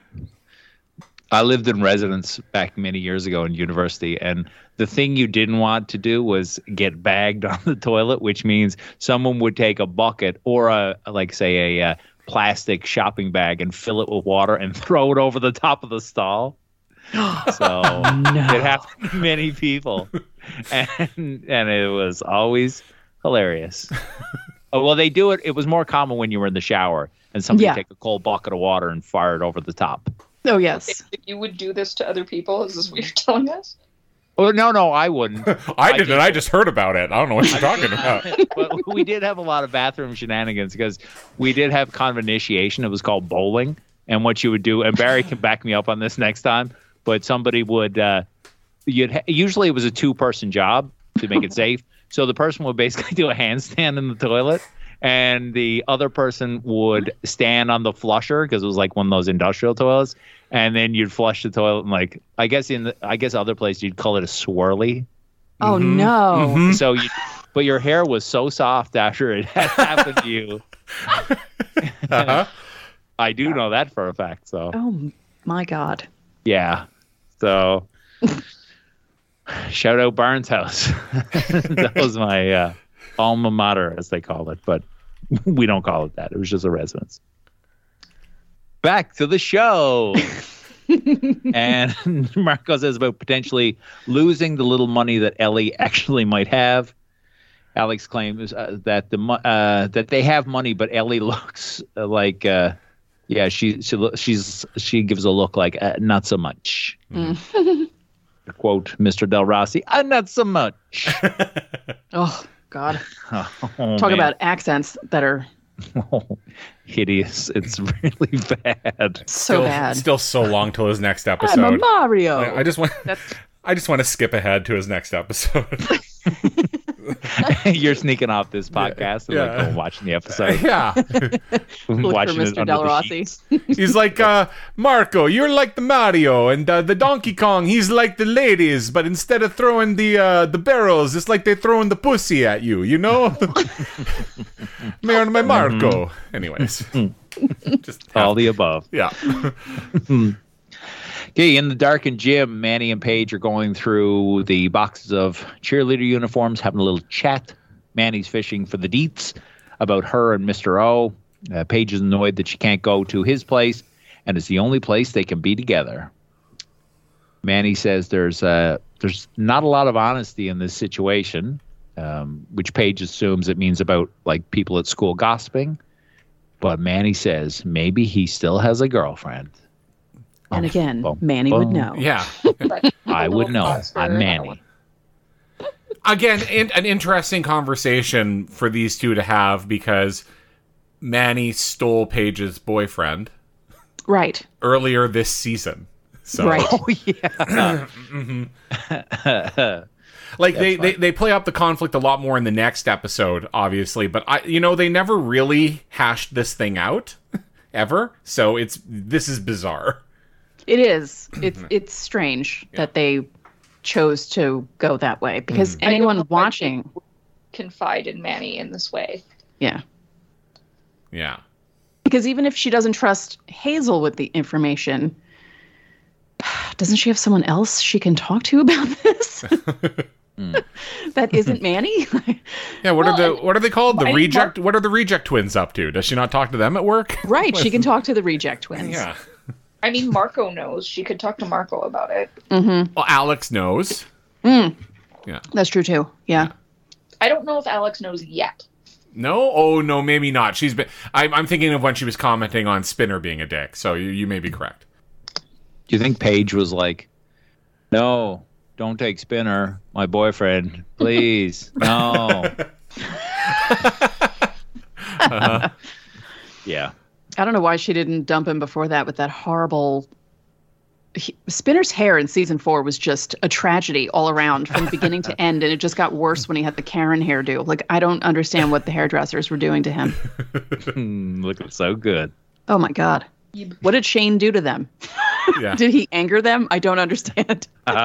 I lived in residence back many years ago in university, and the thing you didn't want to do was get bagged on the toilet, which means someone would take a bucket or a plastic shopping bag and fill it with water and throw it over the top of the stall. So it happened to many people, and it was always hilarious. Oh, well, they do it. It was more common when you were in the shower and somebody take a cold bucket of water and fire it over the top. Oh, yes. If you would do this to other people, is this what you're telling us? Oh, no, I wouldn't. I didn't. I just heard about it. I don't know what you're talking about. But we did have a lot of bathroom shenanigans because we did have kind of initiation. It was called bowling. And what you would do, and Barry can back me up on this next time, but somebody would, usually it was a 2-person job to make it safe. So the person would basically do a handstand in the toilet, and the other person would stand on the flusher because it was like one of those industrial toilets, and then you'd flush the toilet. And like I guess other places you'd call it a swirly. Oh no! Mm-hmm. So but your hair was so soft after it had happened to you. Uh-huh. I do know that for a fact. So. Oh my God. Yeah. So. Shout out Barnes House. That was my alma mater, as they call it, but we don't call it that. It was just a residence. Back to the show. And Marco says about potentially losing the little money that Ellie actually might have. Alex claims that that they have money, but Ellie looks like she gives a look like not so much. Quote Mr. Del Rossi, not so much. Oh, God. Talk about accents that are hideous. It's really bad. So bad. Still so long till his next episode. I'm a Mario. I just want to skip ahead to his next episode. You're sneaking off this podcast and watching the episode. Yeah. Look watching for Mr. Del Rossi. He's like, Marco, you're like the Mario, and the Donkey Kong, he's like the ladies, but instead of throwing the barrels, it's like they're throwing the pussy at you, you know? My Marco. Anyways. Just all the above. Yeah. Okay, in the darkened gym, Manny and Paige are going through the boxes of cheerleader uniforms, having a little chat. Manny's fishing for the deets about her and Mr. O. Paige is annoyed that she can't go to his place, and it's the only place they can be together. Manny says there's not a lot of honesty in this situation, which Paige assumes it means about like people at school gossiping. But Manny says maybe he still has a girlfriend. And again, Manny would know. Yeah. I would know. I'm Manny. Again, an interesting conversation for these two to have because Manny stole Paige's boyfriend. Right. Earlier this season. So. Right. Oh, yeah. Like they play up the conflict a lot more in the next episode, obviously, but they never really hashed this thing out ever. So this is bizarre. It is. It's strange that they chose to go that way because anyone watching confide in Manny in this way. Yeah. Yeah. Because even if she doesn't trust Hazel with the information, doesn't she have someone else she can talk to about this? That isn't Manny? Yeah, what are they called? The I- reject. What are the reject twins up to? Does she not talk to them at work? Right, she can talk to the reject twins. Yeah. I mean, Marco knows. She could talk to Marco about it. Well, Alex knows. That's true too. Yeah. I don't know if Alex knows yet. No? Oh, no, maybe not. She's been. I'm thinking of when she was commenting on Spinner being a dick. So you may be correct. Do you think Paige was like, no, don't take Spinner, my boyfriend, please, no. Yeah. I don't know why she didn't dump him before that with that horrible. Spinner's hair in season 4 was just a tragedy all around from beginning to end, and it just got worse when he had the Karen hairdo. Like, I don't understand what the hairdressers were doing to him. Looking so good. Oh my God. What did Shane do to them? Yeah. Did he anger them? I don't understand.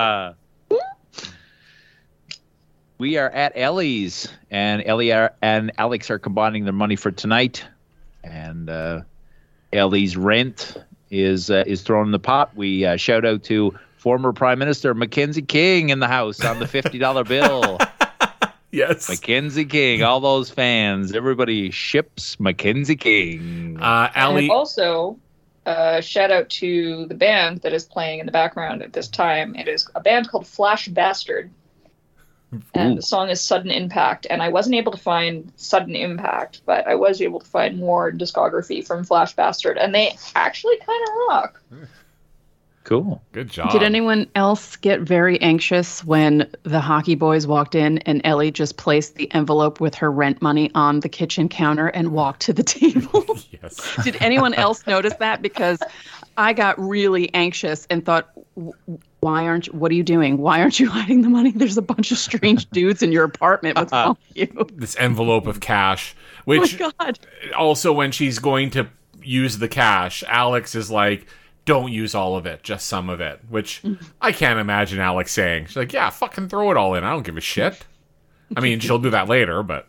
We are at Ellie's, and Ellie and Alex are combining their money for tonight. And Ellie's rent is thrown in the pot. We shout out to former Prime Minister Mackenzie King in the house on the $50 bill. Yes. Mackenzie King, all those fans, everybody ships Mackenzie King. Allie. And also, shout out to the band that is playing in the background at this time. It is a band called Flash Bastard. And the song is Sudden Impact. And I wasn't able to find Sudden Impact, but I was able to find more discography from Flash Bastard. And they actually kind of rock. Cool. Good job. Did anyone else get very anxious when the hockey boys walked in and Ellie just placed the envelope with her rent money on the kitchen counter and walked to the table? Yes. Did anyone else notice that? Because I got really anxious and thought, what are you doing? Why aren't you hiding the money? There's a bunch of strange dudes in your apartment. What's wrong with you? This envelope of cash, which Oh my God. also when she's going to use the cash, Alex is like, don't use all of it, just some of it, which I can't imagine Alex saying. She's like, yeah, fucking throw it all in. I don't give a shit. I mean, she'll do that later, but.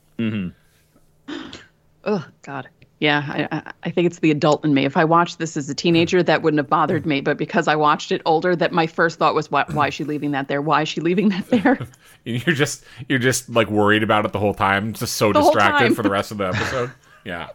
Oh, God. Yeah, I think it's the adult in me. If I watched this as a teenager, that wouldn't have bothered me. But because I watched it older, that my first thought was, why is she leaving that there? Why is she leaving that there? You're just like worried about it the whole time, just so The whole distracted time. for the rest of the episode. Yeah.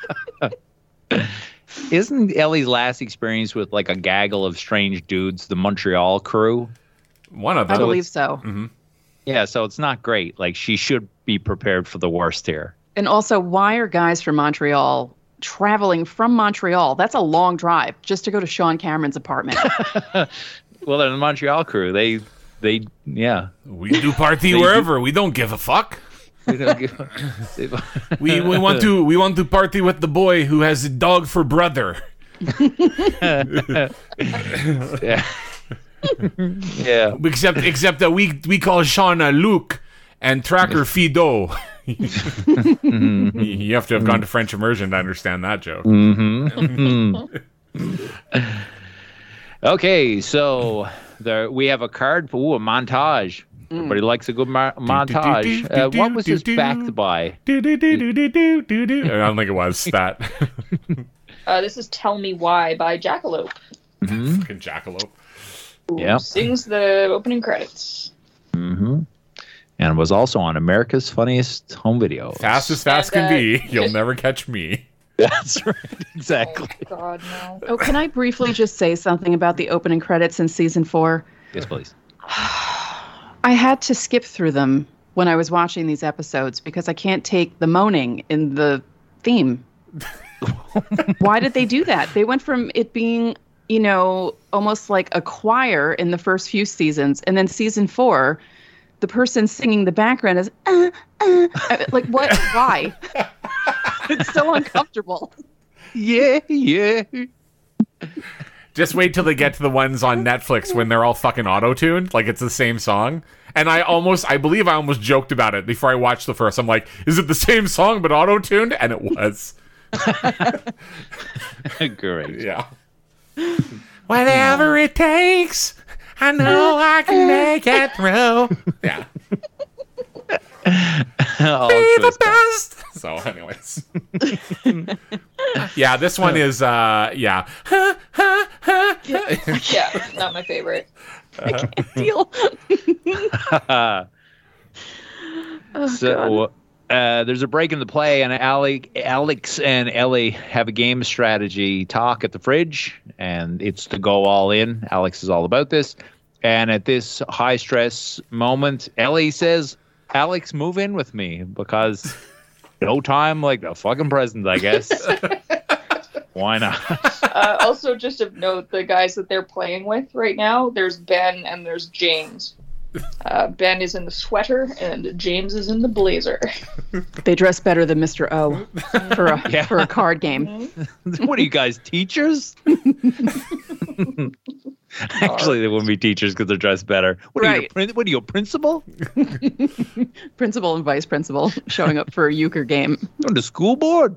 Isn't Ellie's last experience with like a gaggle of strange dudes the Montreal crew? One of I them. believe so. Yeah, so it's not great. Like, she should be prepared for the worst here. And also, why are guys from Montreal traveling from Montreal? That's a long drive just to go to Sean Cameron's apartment. Well, they're the Montreal crew. They yeah. We do party wherever. We don't give a fuck. They don't give We want to party with the boy who has a dog for brother. yeah. Yeah. Except that we call Shauna Luke and Tracker Fido. You have to have gone to French immersion to understand that joke. Okay, so we have a card for a montage. Everybody likes a good montage. What was this backed by? I don't think it was that. This is Tell Me Why by Jackalope. Fucking jackalope. Who Yeah. sings the opening credits. And was also on America's Funniest Home Videos. Fast as fast And, can be. You'll never catch me. That's right, exactly. Oh, God, no. Oh, can I briefly just say something about the opening credits in season 4? Yes, please. I had to skip through them when I was watching these episodes because I can't take the moaning in the theme. Why did they do that? They went from it being, almost like a choir in the first few seasons, and then season 4, the person singing the background is, like, what? Why? It's so uncomfortable. Yeah. Just wait till they get to the ones on Netflix when they're all fucking auto-tuned. Like, it's the same song. And I believe I almost joked about it before I watched the first. I'm like, is it the same song but auto-tuned? And it was. Great. Yeah. Whatever it takes, I know I can make it through. Yeah. All Be choice the best. So, anyways, yeah, this one is yeah. Yeah, not my favorite. Deal. So there's a break in the play, and Alex and Ellie have a game strategy talk at the fridge, and it's to go all in. Alex is all about this. And at this high stress moment, Ellie says, Alex, move in with me, because no time like the fucking present, I guess. Why not? Also, just of note, the guys that they're playing with right now, there's Ben and there's James. Ben is in the sweater and James is in the blazer. They dress better than Mr. O for a card game. What are you guys, teachers? Actually, they wouldn't be teachers because they're dressed better. What are you, a principal? Principal and vice principal showing up for a euchre game. On the school board.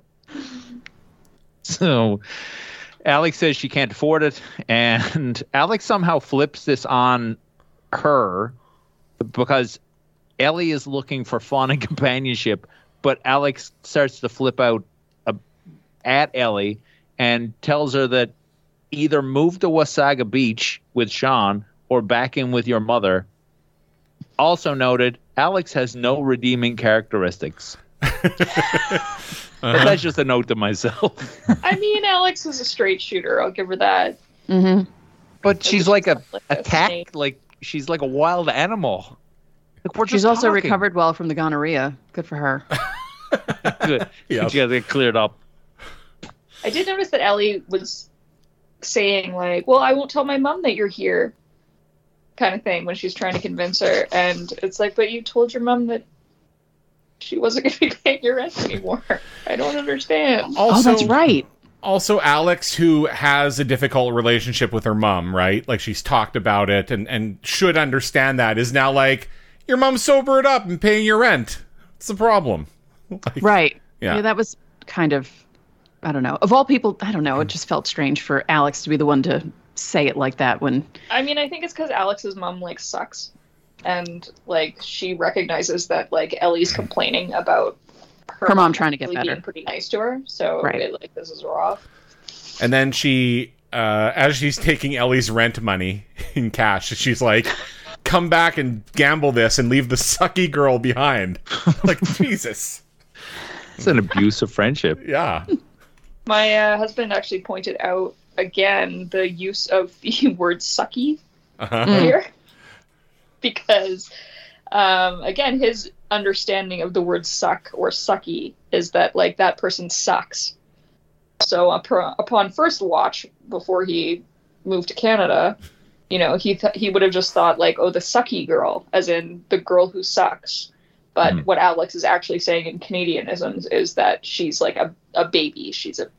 So Alex says she can't afford it, and Alex somehow flips this on her because Ellie is looking for fun and companionship, but Alex starts to flip out at Ellie and tells her that either move to Wasaga Beach with Sean or back in with your mother. Also noted, Alex has no redeeming characteristics. But that's just a note to myself. I mean, Alex is a straight shooter. I'll give her that. Mm-hmm. But she's like a attack, snake. like she's like a wild animal. Like, we're She's just also talking. recovered well from the gonorrhea. Good for her. Good. Yep. She has it cleared up. I did notice that Ellie was saying, like, well, I won't tell my mom that you're here, kind of thing, when she's trying to convince her. And it's like, but you told your mom that she wasn't going to be paying your rent anymore. I don't understand. Also, That's right. Also, Alex, who has a difficult relationship with her mom, right? Like, she's talked about it and should understand that, is now like, your mom's sobered up and paying your rent. What's the problem? Like, Right. Yeah. That was kind of, I don't know. Of all people, I don't know. It just felt strange for Alex to be the one to say it like that when... I mean, I think it's because Alex's mom, like, sucks. And, like, she recognizes that, like, Ellie's complaining about Her mom trying to get actually better. being pretty nice to her. So, Right. it, like, this is rough. And then she, as she's taking Ellie's rent money in cash, she's like, come back and gamble this and leave the sucky girl behind. Like, Jesus. It's an abuse of friendship. Yeah. My husband actually pointed out, again, the use of the word sucky here. Because, again, his understanding of the word suck or sucky is that, like, that person sucks. So upon first watch, before he moved to Canada, you know, he would have just thought, like, oh, the sucky girl, as in the girl who sucks. But what Alex is actually saying in Canadianisms is that she's like a baby. She's a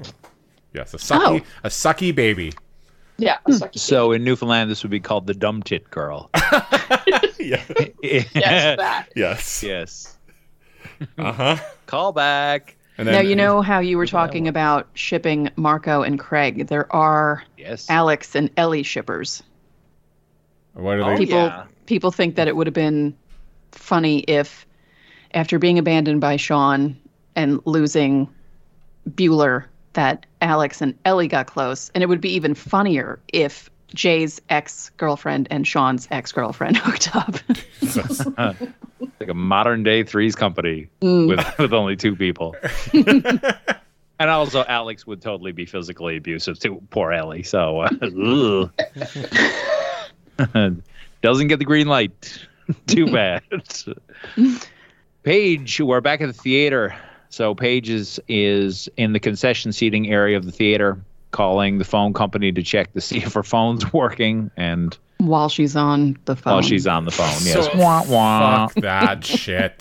Yes, a sucky baby. a sucky So in Newfoundland, this would be called the dumb tit girl. Yeah. baby. Yes, that. Yes. Yes. Uh-huh. Call back. And Now, you know how you were talking about shipping Marco and Craig? There are Yes. Alex and Ellie shippers. What are they? People think that it would have been funny if, after being abandoned by Sean and losing Bueller, that Alex and Ellie got close. And it would be even funnier if Jay's ex-girlfriend and Sean's ex-girlfriend hooked up. Like a modern day Three's Company with only two people. And also, Alex would totally be physically abusive to poor Ellie. So, doesn't get the green light. Too bad. Paige, we're back at the theater. So Paige is in the concession seating area of the theater, calling the phone company to check to see if her phone's working. And While she's on the phone. Yes. So, Wah, wah. fuck that shit.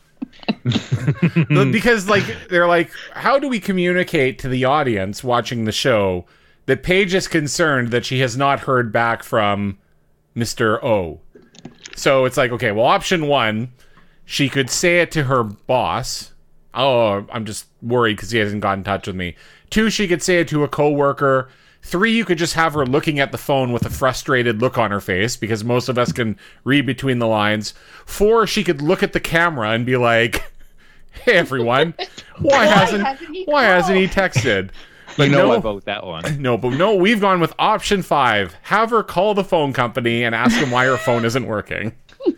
Because, like, they're like, how do we communicate to the audience watching the show that Paige is concerned that she has not heard back from Mr. O? So it's like, okay, well, option one, she could say it to her boss. Oh, I'm just worried because he hasn't got in touch with me. Two, she could say it to a coworker. 3, you could just have her looking at the phone with a frustrated look on her face, because most of us can read between the lines. 4, she could look at the camera and be like, "Hey everyone, why hasn't he texted?" But I vote that one. No, we've gone with option 5. Have her call the phone company and ask them why her phone isn't working.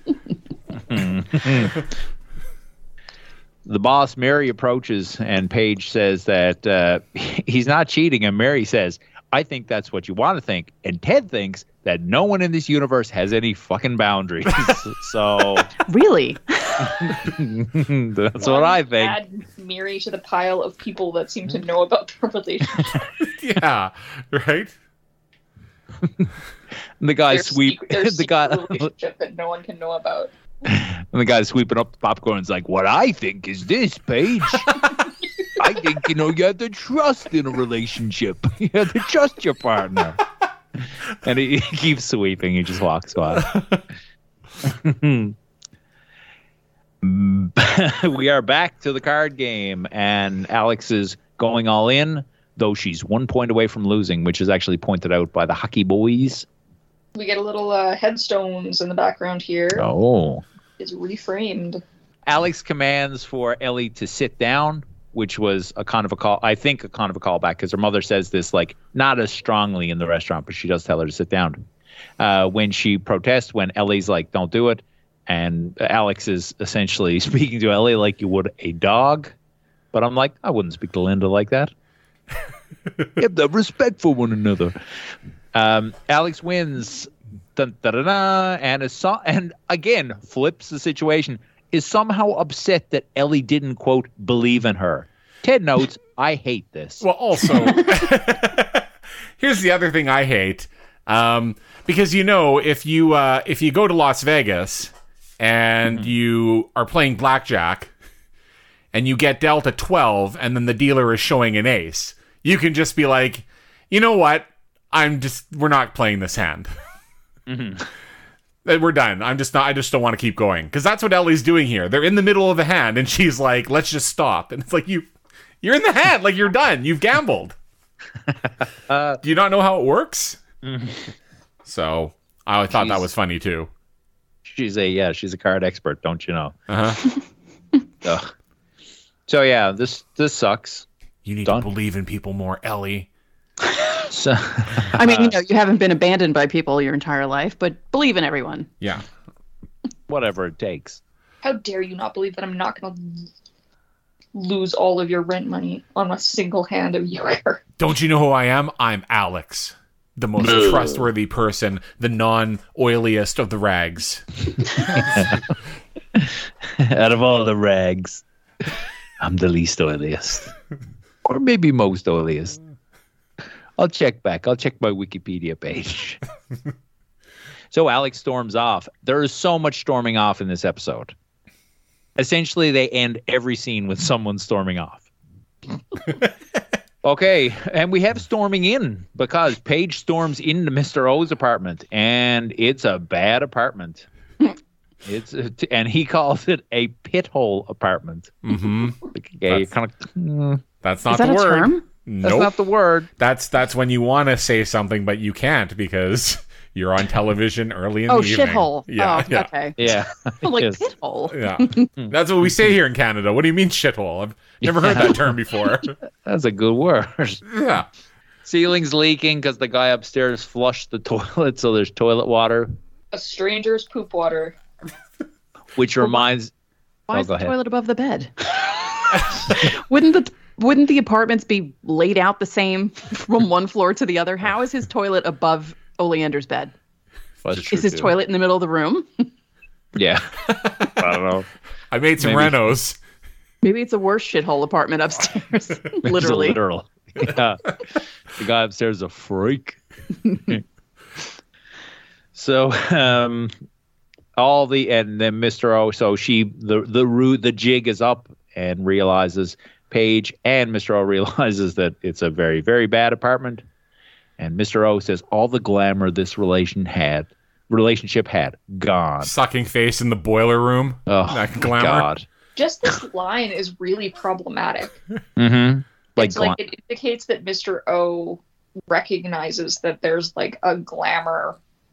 The boss, Mary, approaches, and Paige says that he's not cheating. And Mary says, "I think that's what you want to think." And Ted thinks that no one in this universe has any fucking boundaries. So Really? that's what I think. Add Mary to the pile of people that seem to know about their relationship. Yeah, right? And the guy relationship that no one can know about. And the guy sweeping up the popcorn is like, "What I think is this, Paige. I think, you have to trust in a relationship. You have to trust your partner." And he keeps sweeping. He just walks by. We are back to the card game, and Alex is going all in, though she's 1 point away from losing, which is actually pointed out by the hockey boys. We get a little headstones in the background here. Oh. It's reframed. Alex commands for Ellie to sit down, which was a kind of a callback, because her mother says this, like, not as strongly in the restaurant, but she does tell her to sit down. When she protests, when Ellie's like, "Don't do it," and Alex is essentially speaking to Ellie like you would a dog. But I'm like, I wouldn't speak to Linda like that. You have to have respect for one another. Alex wins, dun, da, da, da, and again flips the situation. Is somehow upset that Ellie didn't, quote, believe in her. Ted notes, "I hate this." Well, also, here's the other thing I hate. Because, if you go to Las Vegas and you are playing blackjack and you get dealt a 12 and then the dealer is showing an ace, you can just be like, "You know what? We're not playing this hand." Mm-hmm. We're done. I just don't want to keep going. Because that's what Ellie's doing here. They're in the middle of a hand, and she's like, "Let's just stop." And it's like, you're in the hand. Like, you're done. You've gambled. Do you not know how it works? So, I thought that was funny, too. She's a card expert, don't you know? Uh-huh. So, yeah, this sucks. You need to believe in people more, Ellie. So, I mean, you haven't been abandoned by people your entire life, but believe in everyone. Yeah. Whatever it takes. How dare you not believe that I'm not going to lose all of your rent money on a single hand of euchre? Don't you know who I am? I'm Alex, the most trustworthy person, the non-oiliest of the rags. Out of all the rags, I'm the least oiliest. Or maybe most oiliest. I'll check my Wikipedia page. So Alex storms off. There is so much storming off in this episode. Essentially, they end every scene with someone storming off. Okay, and we have storming in, because Paige storms into Mr. O's apartment, and it's a bad apartment. And he calls it a pit hole apartment. Mm-hmm. That's not Is that the word. Term? Nope. That's not the word. That's when you want to say something, but you can't because you're on television early in the evening. Shithole. Yeah, oh, yeah. okay. Yeah. Like Yes. pit hole. Yeah. That's what we say here in Canada. What do you mean shithole? I've never heard that term before. That's a good word. Yeah. Ceiling's leaking because the guy upstairs flushed the toilet, so there's toilet water. A stranger's poop water. Which reminds... Why is go the ahead. toilet above the bed? Wouldn't the apartments be laid out the same from one floor to the other? How is his toilet above Oleander's bed? Is his toilet in the middle of the room? Yeah. I don't know. I made some Maybe. renos. Maybe it's a worse shithole apartment upstairs. Literally. Literal. Yeah. The guy upstairs is a freak. So, and then Mr. O, so the jig is up and realizes, Paige and Mr. O realizes that it's a very, very bad apartment. And Mr. O says all the glamour this relationship had gone. Sucking face in the boiler room. Oh, That glamour. God. Just this line is really problematic. Mm-hmm. It indicates that Mr. O recognizes that there's like a glamour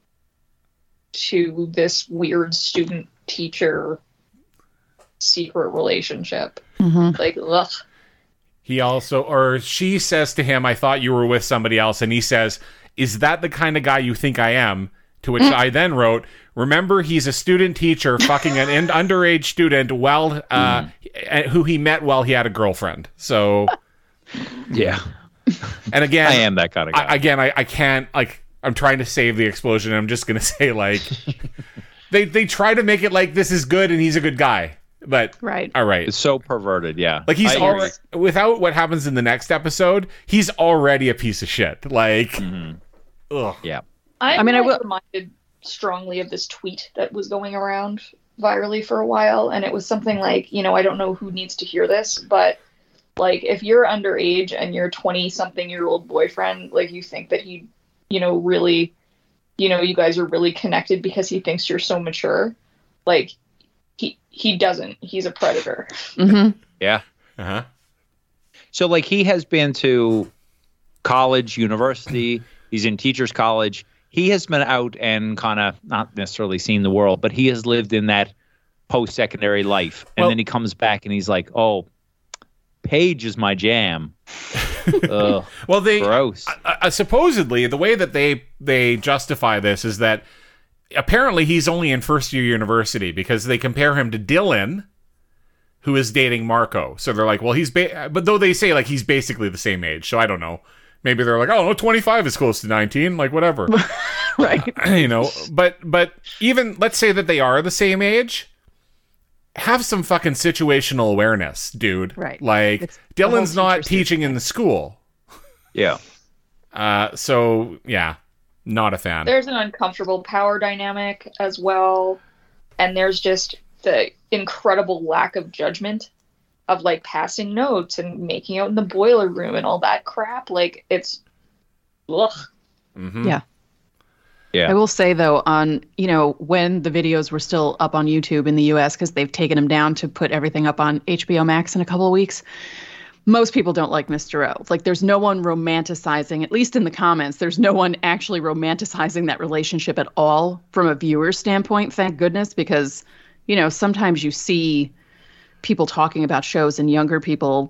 to this weird student teacher secret relationship. Like, ugh. He also, or she says to him, I thought you were with somebody else. And he says, is that the kind of guy you think I am? To which I then wrote, remember, he's a student teacher fucking an underage student who he met while he had a girlfriend. So, Yeah. and again, I am that kind of guy. I can't, like, I'm trying to save the explosion. I'm just going to say, like, they try to make it like this is good and he's a good guy. But, Right. all right. It's so perverted, yeah. Like, he's I agree. already, without what happens in the next episode, he's already a piece of shit. Like, ugh. Yeah. I mean, I was will- reminded strongly of this tweet that was going around virally for a while, and it was something like, I don't know who needs to hear this, but like, if you're underage and your 20-something-year-old boyfriend, like, you think that he, really, you guys are really connected because he thinks you're so mature, like, he doesn't. He's a predator. Yeah. Uh-huh. So, like, he has been to college, university. He's in teacher's college. He has been out and kind of not necessarily seen the world, but he has lived in that post-secondary life. And Well- then he comes back and he's like, oh, Paige is my jam. Ugh, Well, they gross. supposedly the way that they justify this is that apparently he's only in first year university because they compare him to Dylan, who is dating Marco. So they're like, well, but though they say like he's basically the same age, so I don't know. Maybe they're like, oh no, 25 is close to 19, like whatever. Right. But even let's say that they are the same age. Have some fucking situational awareness, dude. Right. Like, It's the whole Dylan's not teacher's teaching in the school. Yeah. So, yeah, not a fan. There's an uncomfortable power dynamic as well, and there's just the incredible lack of judgment of like passing notes and making out in the boiler room and all that crap. Like, it's ugh. Mhm. Yeah. Yeah. I will say, though, on, when the videos were still up on YouTube in the US, because they've taken them down to put everything up on HBO Max in a couple of weeks, most people don't like Mr. O. Like, there's no one romanticizing, at least in the comments, there's no one actually romanticizing that relationship at all from a viewer standpoint, thank goodness, because, sometimes you see people talking about shows and younger people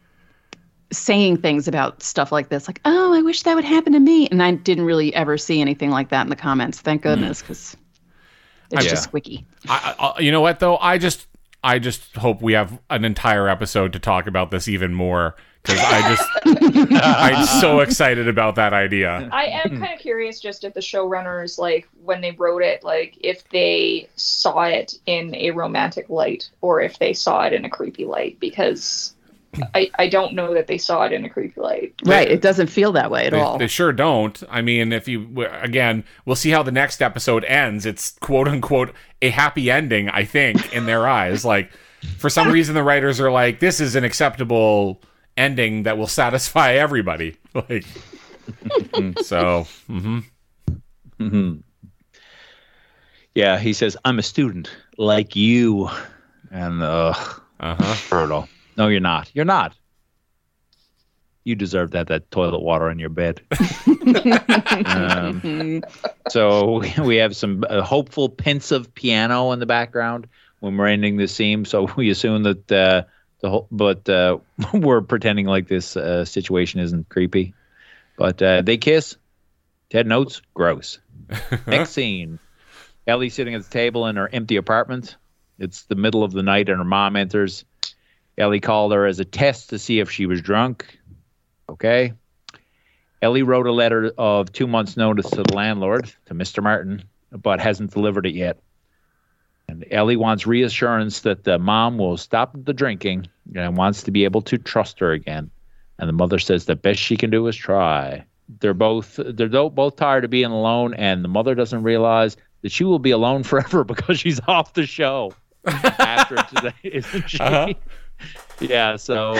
saying things about stuff like this, like, oh, I wish that would happen to me. And I didn't really ever see anything like that in the comments. Thank goodness, because it's Yeah. just squeaky. You know what, though? I just hope we have an entire episode to talk about this even more, because I'm so excited about that idea. I am kind of curious just if the showrunners, like, when they wrote it, like, if they saw it in a romantic light or if they saw it in a creepy light, because I don't know that they saw it in a creepy light. Right. It doesn't feel that way at all. They sure don't. I mean, we'll see how the next episode ends. It's quote unquote a happy ending, I think, in their eyes. Like, for some reason, the writers are like, this is an acceptable ending that will satisfy everybody. Like, so, Yeah, he says, I'm a student like you. And, brutal. No, you're not. You're not. You deserve that toilet water in your bed. So we have some hopeful pensive piano in the background when we're ending the scene. So we assume that we're pretending like this situation isn't creepy. But they kiss. Ted notes, gross. Next scene. Ellie sitting at the table in her empty apartment. It's the middle of the night and her mom enters. Ellie called her as a test to see if she was drunk. Okay. Ellie wrote a letter of 2 months' notice to the landlord, to Mr. Martin, but hasn't delivered it yet. And Ellie wants reassurance that the mom will stop the drinking and wants to be able to trust her again. And the mother says the best she can do is try. They're both tired of being alone, and the mother doesn't realize that she will be alone forever because she's off the show after today, isn't she? Uh-huh. Yeah, so,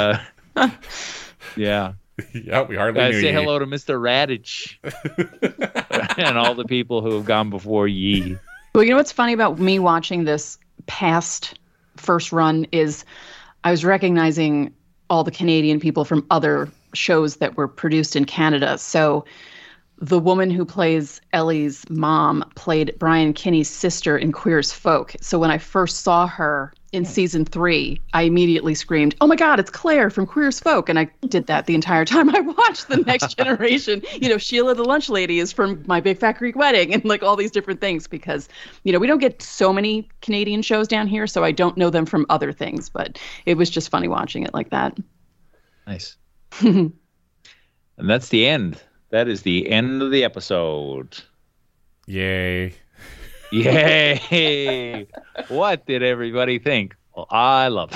yeah. yeah, we hardly knew Say you. hello to Mr. Radich and all the people who have gone before ye. Well, you know what's funny about me watching this past first run is I was recognizing all the Canadian people from other shows that were produced in Canada. So the woman who plays Ellie's mom played Brian Kinney's sister in Queer as Folk. So when I first saw her in season 3, I immediately screamed, "Oh my God, it's Claire from Queer as Folk." And I did that the entire time I watched The Next Generation. Sheila the Lunch Lady is from My Big Fat Greek Wedding, and like all these different things, because, we don't get so many Canadian shows down here, so I don't know them from other things, but it was just funny watching it like that. Nice. And that's the end. That is the end of the episode. Yay. Yay! What did everybody think? Well, I love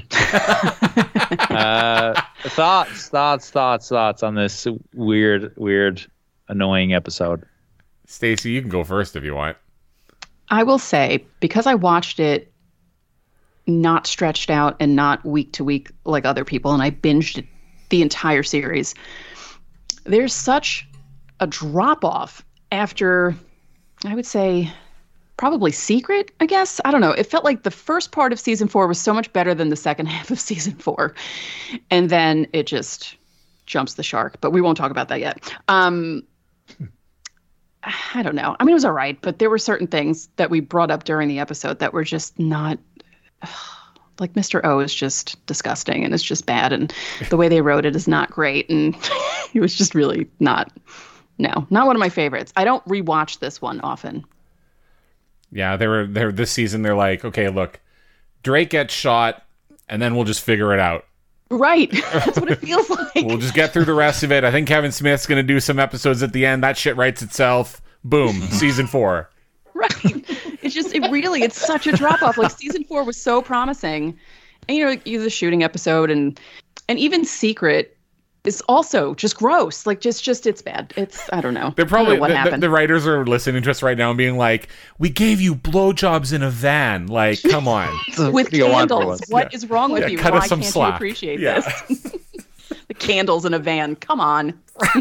it. Thoughts on this weird, annoying episode. Stacey, you can go first if you want. I will say, because I watched it not stretched out and not week to week like other people, and I binged the entire series, there's such a drop-off after, I would say, probably Secret, I guess. I don't know. It felt like the first part of season 4 was so much better than the second half of season 4. And then it just jumps the shark. But we won't talk about that yet. I don't know. I mean, it was all right. But there were certain things that we brought up during the episode that were just not... Like Mr. O is just disgusting and it's just bad. And the way they wrote it is not great. And it was just really not one of my favorites. I don't rewatch this one often. Yeah, they're this season. They're like, okay, look, Drake gets shot, and then we'll just figure it out. Right, that's what it feels like. We'll just get through the rest of it. I think Kevin Smith's going to do some episodes at the end. That shit writes itself. Boom, season 4. Right. It's such a drop off. Like season 4 was so promising, and the shooting episode and even Secret is also just gross. Like just it's bad. I don't know. They're probably what happened. The writers are listening to us right now and being like, "We gave you blowjobs in a van. Like, come on, with candles. What is wrong with you? Cut Why us some can't slack. you appreciate this? The candles in a van. Come on."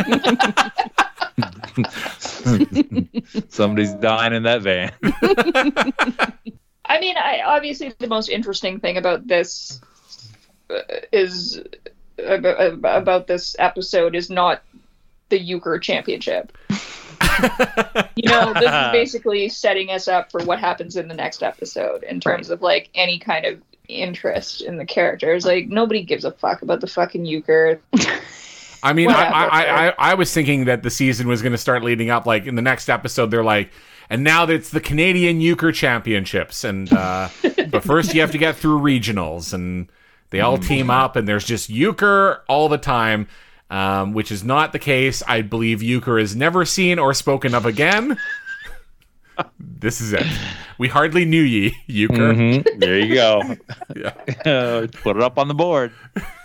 Somebody's dying in that van. I mean, obviously the most interesting thing about this is about this episode is not the Euchre Championship. This is basically setting us up for what happens in the next episode in terms of like any kind of interest in the characters. Like nobody gives a fuck about the fucking Euchre. I mean, I was thinking that the season was going to start leading up. Like in the next episode, they're like, and now it's the Canadian Euchre Championships, and but first you have to get through regionals, and they all team up, and there's just Euchre all the time, which is not the case. I believe Euchre is never seen or spoken of again. This is it. We hardly knew ye, Euchre. Mm-hmm. There you go. Yeah. Put it up on the board.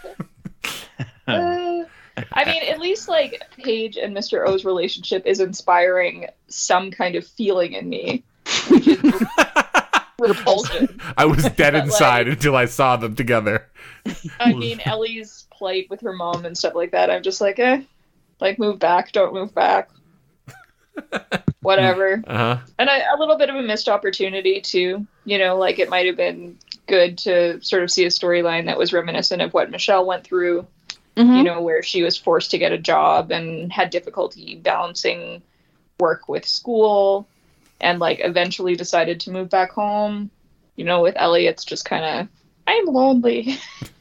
I mean, at least like Paige and Mr. O's relationship is inspiring some kind of feeling in me, which is repulsion. I was dead inside until I saw them together. I mean, Ellie's plight with her mom and stuff like that. I'm just like, like move back, don't move back, whatever. Uh-huh. And a little bit of a missed opportunity too. Like it might have been good to sort of see a storyline that was reminiscent of what Michelle went through. Mm-hmm. Where she was forced to get a job and had difficulty balancing work with school and like eventually decided to move back home. With Ellie, it's just kind of, I'm lonely.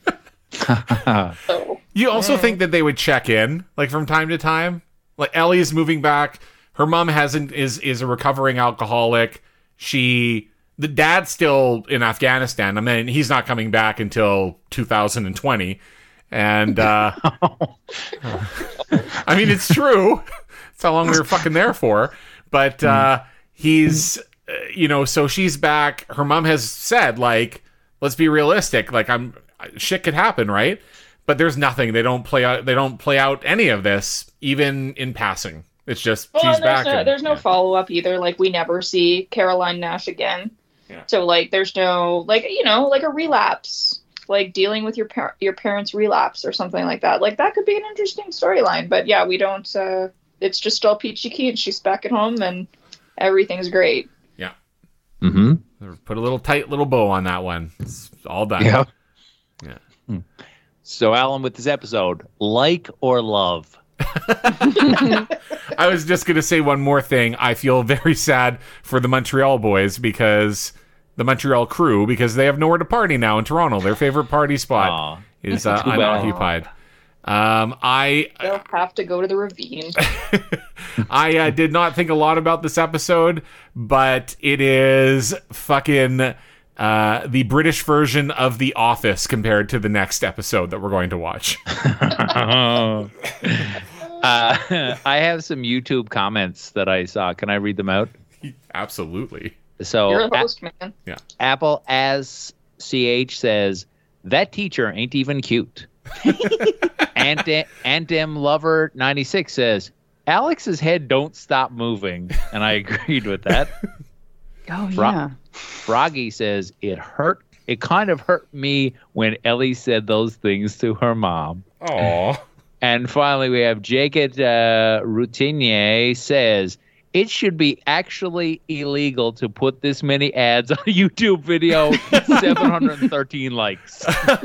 So, you also think that they would check in like from time to time? Like Ellie is moving back. Her mom is a recovering alcoholic. The dad's still in Afghanistan. I mean, he's not coming back until 2020. And I mean, it's true. It's how long we were fucking there for. But he's, so she's back. Her mom has said, like, let's be realistic. Like, shit could happen, right? But there's nothing. They don't play out any of this, even in passing. It's just she's back. There's no follow up either. Like, we never see Caroline Nash again. Yeah. So like, there's no like a relapse. Like dealing with your parents' relapse or something like that. Like that could be an interesting storyline. But yeah, we don't. It's just all peachy keen. She's back at home and everything's great. Yeah. Mm-hmm. Put a little tight little bow on that one. It's all done. Yeah. Yeah. So, Alan, with this episode, like or love? I was just going to say one more thing. I feel very sad for the Montreal boys because the Montreal crew, because they have nowhere to party now in Toronto. Their favorite party spot is unoccupied. They'll have to go to the ravine. I did not think a lot about this episode, but it is fucking the British version of The Office compared to the next episode that we're going to watch. I have some YouTube comments that I saw. Can I read them out? Absolutely. So You're the host, man. Yeah. Apple as CH says, that teacher ain't even cute. Antem Lover 96 says, Alex's head don't stop moving. And I agreed with that. Oh, yeah. Froggy says, it kind of hurt me when Ellie said those things to her mom. Aww. And finally, we have Jacob Routinier says, it should be actually illegal to put this many ads on a YouTube video. 713 likes.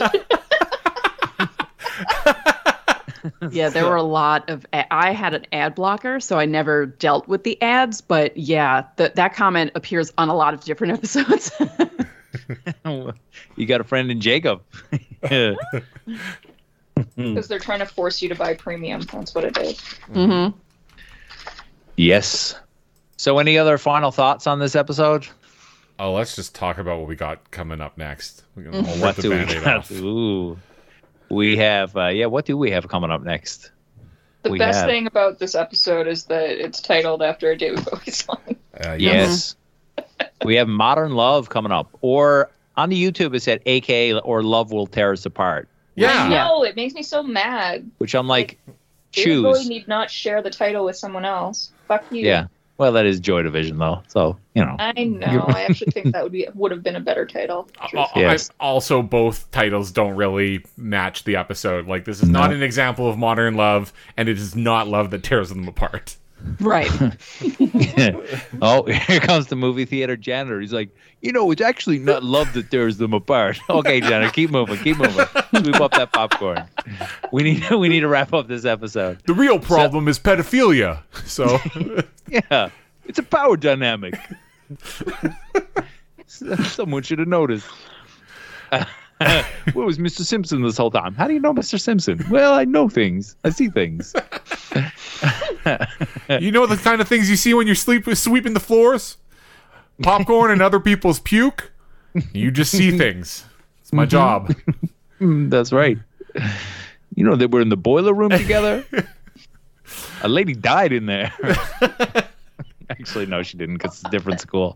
Yeah, there were a lot of. I had an ad blocker, so I never dealt with the ads. But yeah, that comment appears on a lot of different episodes. You got a friend in Jacob. Because they're trying to force you to buy premium. That's what it is. Mm-hmm. Yes. So, any other final thoughts on this episode? Oh, let's just talk about what we got coming up next. We're gonna rip What the do we Band-Aid got? off. Ooh. We have, what do we have coming up next? The best thing about this episode is that it's titled after a David Bowie song. Yes. We have Modern Love coming up. Or on the YouTube, it said AKA or Love Will Tear Us Apart. Yeah. No, it makes me so mad. Which I'm like, David Bowie choose. need not share the title with someone else. Fuck you. Yeah. Well, that is Joy Division, though. So, you know. I know. I actually think that would have been a better title. Yes. Also, both titles don't really match the episode. Like, this is not an example of modern love, and it is not love that tears them apart. Right. Oh, here comes the movie theater janitor. He's like, it's actually not love that tears them apart. Okay, janitor, keep moving. Sweep up that popcorn. We need to wrap up this episode. The real problem is pedophilia. So, Yeah, it's a power dynamic. Someone should have noticed. Where was Mr. Simpson this whole time? How do you know Mr. Simpson? Well, I know things. I see things. you know the kind of things you see when you're sweeping the floors? Popcorn and other people's puke? You just see things. It's my job. That's right. You know, they were in the boiler room together. A lady died in there. Actually, no, she didn't, because it's a different school.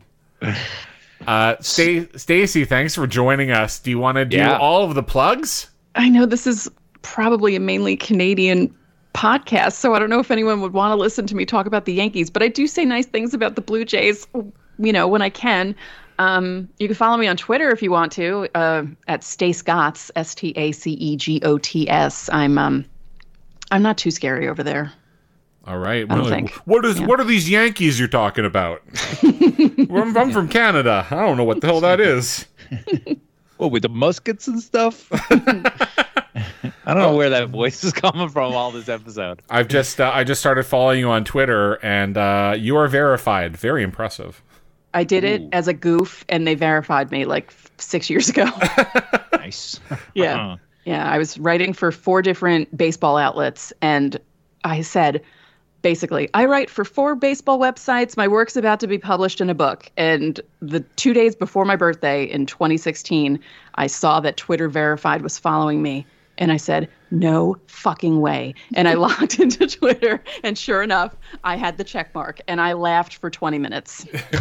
Stacey, thanks for joining us. Do you want to do all of the plugs? I know this is probably a mainly Canadian podcast, so I don't know if anyone would want to listen to me talk about the Yankees, but I do say nice things about the Blue Jays, when I can. You can follow me on Twitter if you want to, at Stacegots, STACEGOTS. I'm not too scary over there. All right. I don't think. What are these Yankees you're talking about? I'm from Canada. I don't know what the hell that is. What, with the muskets and stuff? I don't know where that voice is coming from all this episode. I just started following you on Twitter, and you are verified. Very impressive. I did it as a goof, and they verified me like 6 years ago. Nice. Yeah. Yeah, I was writing for 4 different baseball outlets, and I said, basically, I write for 4 baseball websites. My work's about to be published in a book. And the 2 days before my birthday in 2016, I saw that Twitter Verified was following me. And I said, no fucking way. And I logged into Twitter, and sure enough, I had the check mark, and I laughed for 20 minutes.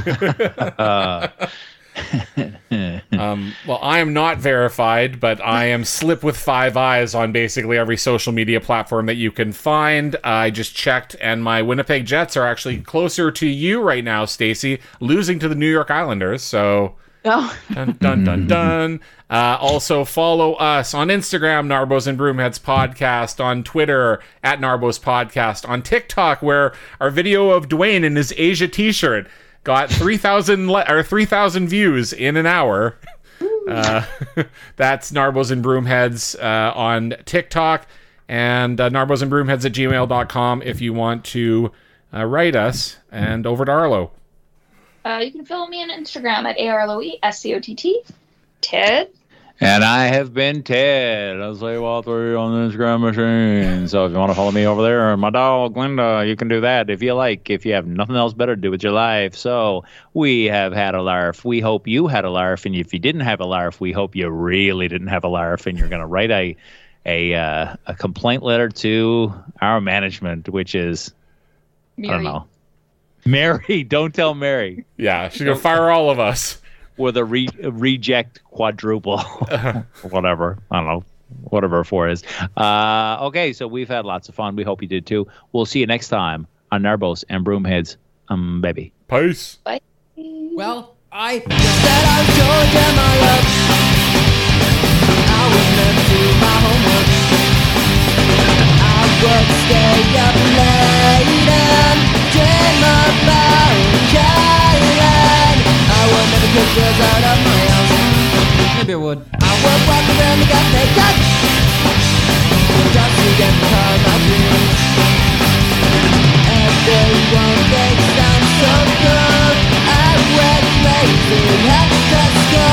Well, I am not verified, but I am Slip with 5 eyes on basically every social media platform that you can find. I just checked, and my Winnipeg Jets are actually closer to you right now, Stacey, losing to the New York Islanders. So, Oh, dun, dun, dun, dun. Also, follow us on Instagram, Narbos and Broomheads Podcast, on Twitter, at Narbos Podcast, on TikTok, where our video of Dwayne in his Asia t-shirt got 3,000 views in an hour. That's Narbos and Broomheads on TikTok, and narbosandbroomheads@gmail.com if you want to write us. And over to Arlo. You can follow me on Instagram at ARLOESCOTT. Ted? And I have been Ted. I'll say all three on the Instagram machine. So if you want to follow me over there, or my dog, Linda, you can do that if you like, if you have nothing else better to do with your life. So we have had a larf. We hope you had a larf. And if you didn't have a larf, we hope you really didn't have a larf. And you're going to write a complaint letter to our management, which is, Mary. I don't know. Mary, don't tell Mary. Yeah, she's going to fire all of us. With a reject quadruple. Whatever. I don't know. Whatever 4 is. Okay, so we've had lots of fun. We hope you did too. We'll see you next time on Narbos and Broomheads. Baby. Peace. Bye. Well, I said I told you my love. I was meant to do my homework. I would stay up late and dream about Kylan. I would never kick girls out of my house. Maybe I would. I would walk around the cafe cut just to get caught my dreams. Everyone thinks I'm so good. I went crazy at the sky.